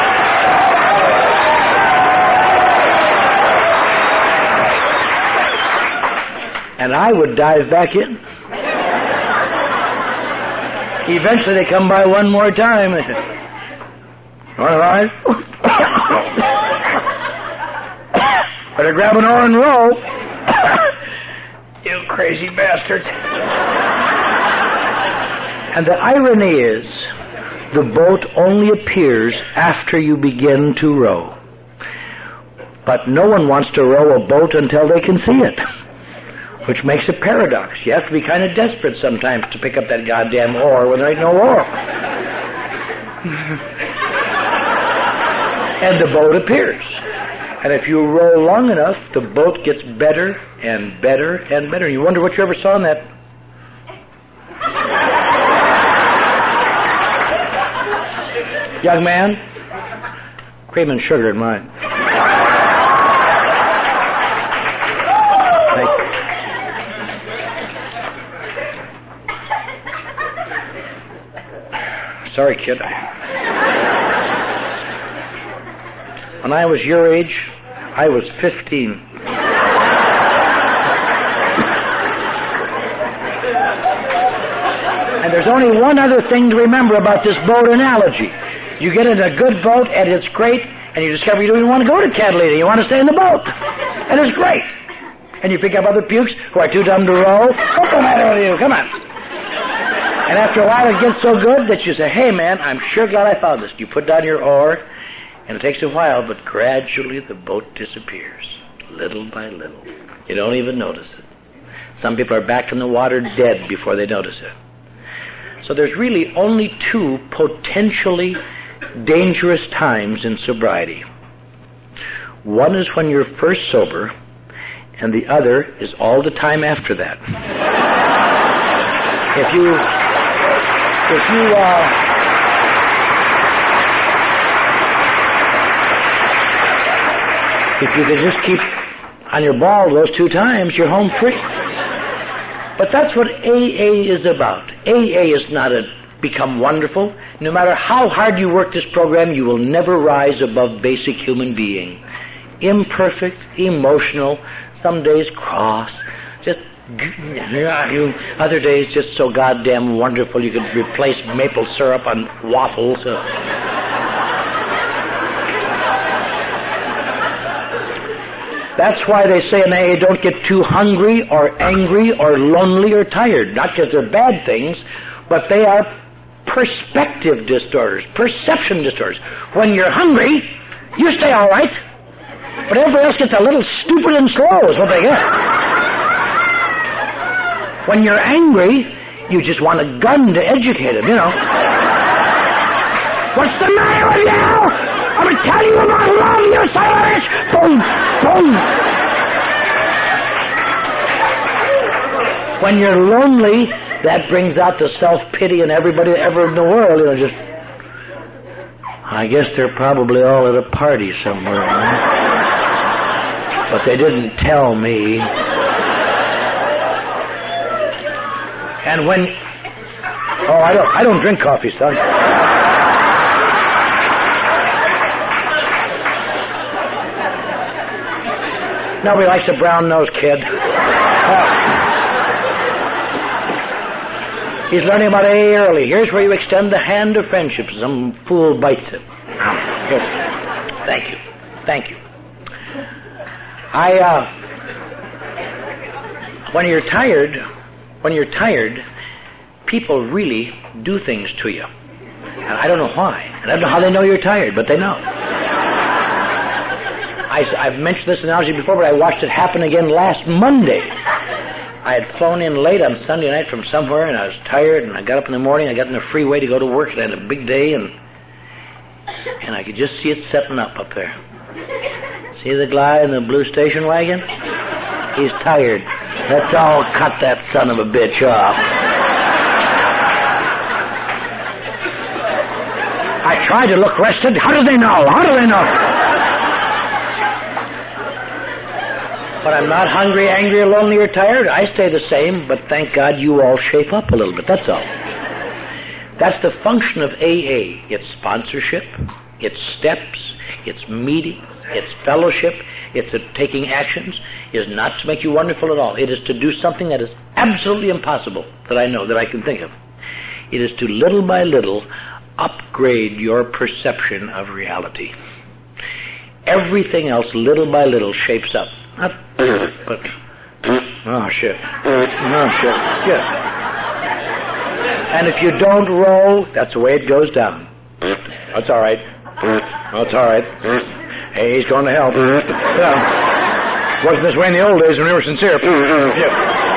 And I would dive back in. Eventually they come by one more time. All right. Better grab an oar and row. You crazy bastards. And the irony is, the boat only appears after you begin to row. But no one wants to row a boat until they can see it. Which makes a paradox. You have to be kind of desperate sometimes to pick up that goddamn oar when there ain't no oar. And the boat appears. And if you row long enough, the boat gets better and better and better. You wonder what you ever saw in that. Young man, cream and sugar in mine. Sorry, kid. When I was your age, I was fifteen. And there's only one other thing to remember about this boat analogy. You get in a good boat, and it's great, and you discover you don't even want to go to Catalina. You want to stay in the boat. And it's great. And you pick up other pukes who are too dumb to row. What's the matter with you? Come on. And after a while it gets so good that you say, hey man, I'm sure glad I found this. You put down your oar, and it takes a while, but gradually the boat disappears, little by little. You don't even notice it. Some people are back in the water dead before they notice it. So there's really only two potentially dangerous times in sobriety. One is when you're first sober, and the other is all the time after that. If you, if you, uh, if you could just keep on your ball those two times, you're home free. But that's what A A is about. A A is not a become wonderful. No matter how hard you work this program, you will never rise above basic human being. Imperfect, emotional, some days cross, just you, other days just so goddamn wonderful you could replace maple syrup on waffles. Uh, That's why they say in A A, don't get too hungry or angry or lonely or tired. Not because they're bad things, but they are perspective disorders, perception disorders. When you're hungry, you stay all right, but everybody else gets a little stupid and slow is what they get. When you're angry, you just want a gun to educate them, you know. What's the matter with you? I'm going to tell you about love, you son of a bitch! Boom! Boom! When you're lonely, that brings out the self-pity in everybody ever in the world. You know, just, I guess they're probably all at a party somewhere. Huh? But they didn't tell me. And when... Oh, I don't, I don't drink coffee, son. Nobody likes a brown-nosed kid. Uh, he's learning about A A early. Here's where you extend the hand of friendship. Some fool bites it. Here. Thank you. Thank you. I, uh... When you're tired, when you're tired, people really do things to you. And I don't know why. And I don't know how they know you're tired, but they know. I, I've mentioned this analogy before, but I watched it happen again last Monday. I had flown in late on Sunday night from somewhere, and I was tired, and I got up in the morning, I got in the freeway to go to work, and I had a big day, and and I could just see it setting up up there. See the guy in the blue station wagon? He's tired. Let's all cut that son of a bitch off. I tried to look rested. How do they know? How do they know? But I'm not hungry, angry, or lonely, or tired. I stay the same, but thank God you all shape up a little bit. That's all. That's the function of A A. It's sponsorship, it's steps, it's meetings, it's fellowship, it's a taking actions. Is not to make you wonderful at all. It is to do something that is absolutely impossible that I know, that I can think of. It is to little by little upgrade your perception of reality. Everything else, little by little, shapes up. Not, but, oh shit, oh shit, shit. And if you don't roll, that's the way it goes down. That's all right. That's all right. Hey, he's going to help. Yeah. Wasn't this way in the old days when we were sincere. Yeah.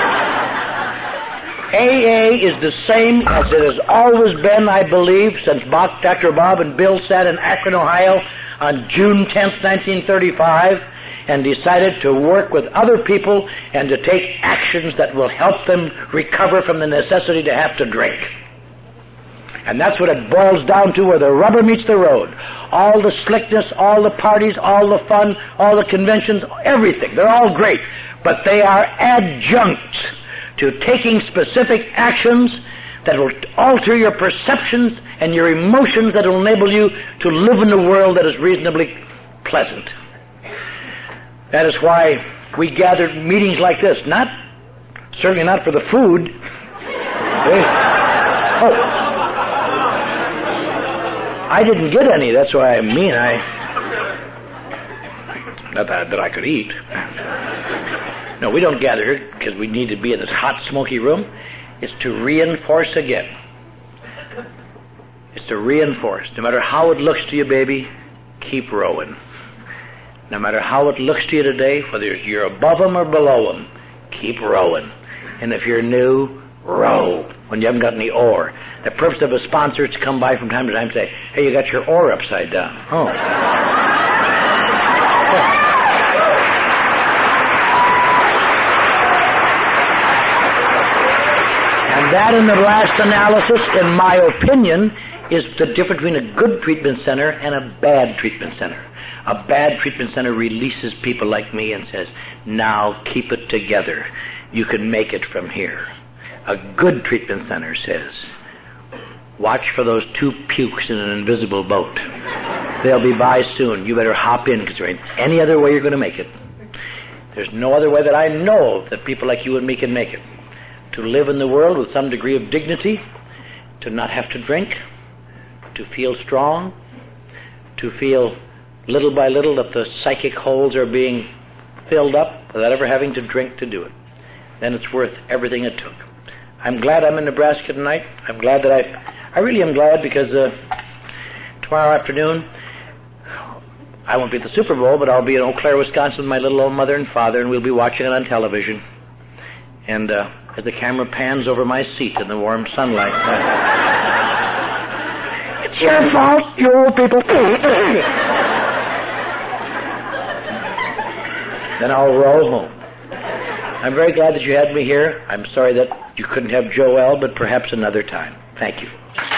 A A is the same as it has always been, I believe, since Bob, Doctor Bob and Bill sat in Akron, Ohio on June tenth, nineteen thirty-five, and decided to work with other people and to take actions that will help them recover from the necessity to have to drink. And that's what it boils down to, where the rubber meets the road. All the slickness, all the parties, all the fun, all the conventions, everything. They're all great. But they are adjuncts to taking specific actions that will alter your perceptions and your emotions, that will enable you to live in a world that is reasonably pleasant. That is why we gathered meetings like this. Not, certainly not for the food. They, oh, I didn't get any. That's why I mean I, not that, that I could eat. No, we don't gather here because we need to be in this hot, smoky room. It's to reinforce again. It's to reinforce. No matter how it looks to you, baby, keep rowing. No matter how it looks to you today, whether you're above them or below them, keep rowing. And if you're new, row when you haven't got any oar. The purpose of a sponsor is to come by from time to time and say, hey, you got your oar upside down. Oh. That, in the last analysis, in my opinion, is the difference between a good treatment center and a bad treatment center. A bad treatment center releases people like me and says, now keep it together. You can make it from here. A good treatment center says, watch for those two pukes in an invisible boat. They'll be by soon. You better hop in, because there ain't any other way you're going to make it. There's no other way that I know of that people like you and me can make it. To live in the world with some degree of dignity, to not have to drink, to feel strong, to feel little by little that the psychic holes are being filled up without ever having to drink to do it. Then it's worth everything it took. I'm glad I'm in Nebraska tonight. I'm glad that I, I really am glad, because uh, tomorrow afternoon, I won't be at the Super Bowl, but I'll be in Eau Claire, Wisconsin with my little old mother and father, and we'll be watching it on television. And uh, as the camera pans over my seat in the warm sunlight, uh, it's your fault, you old people. Then I'll roll home. I'm very glad that you had me here. I'm sorry that you couldn't have Joel, but perhaps another time. Thank you.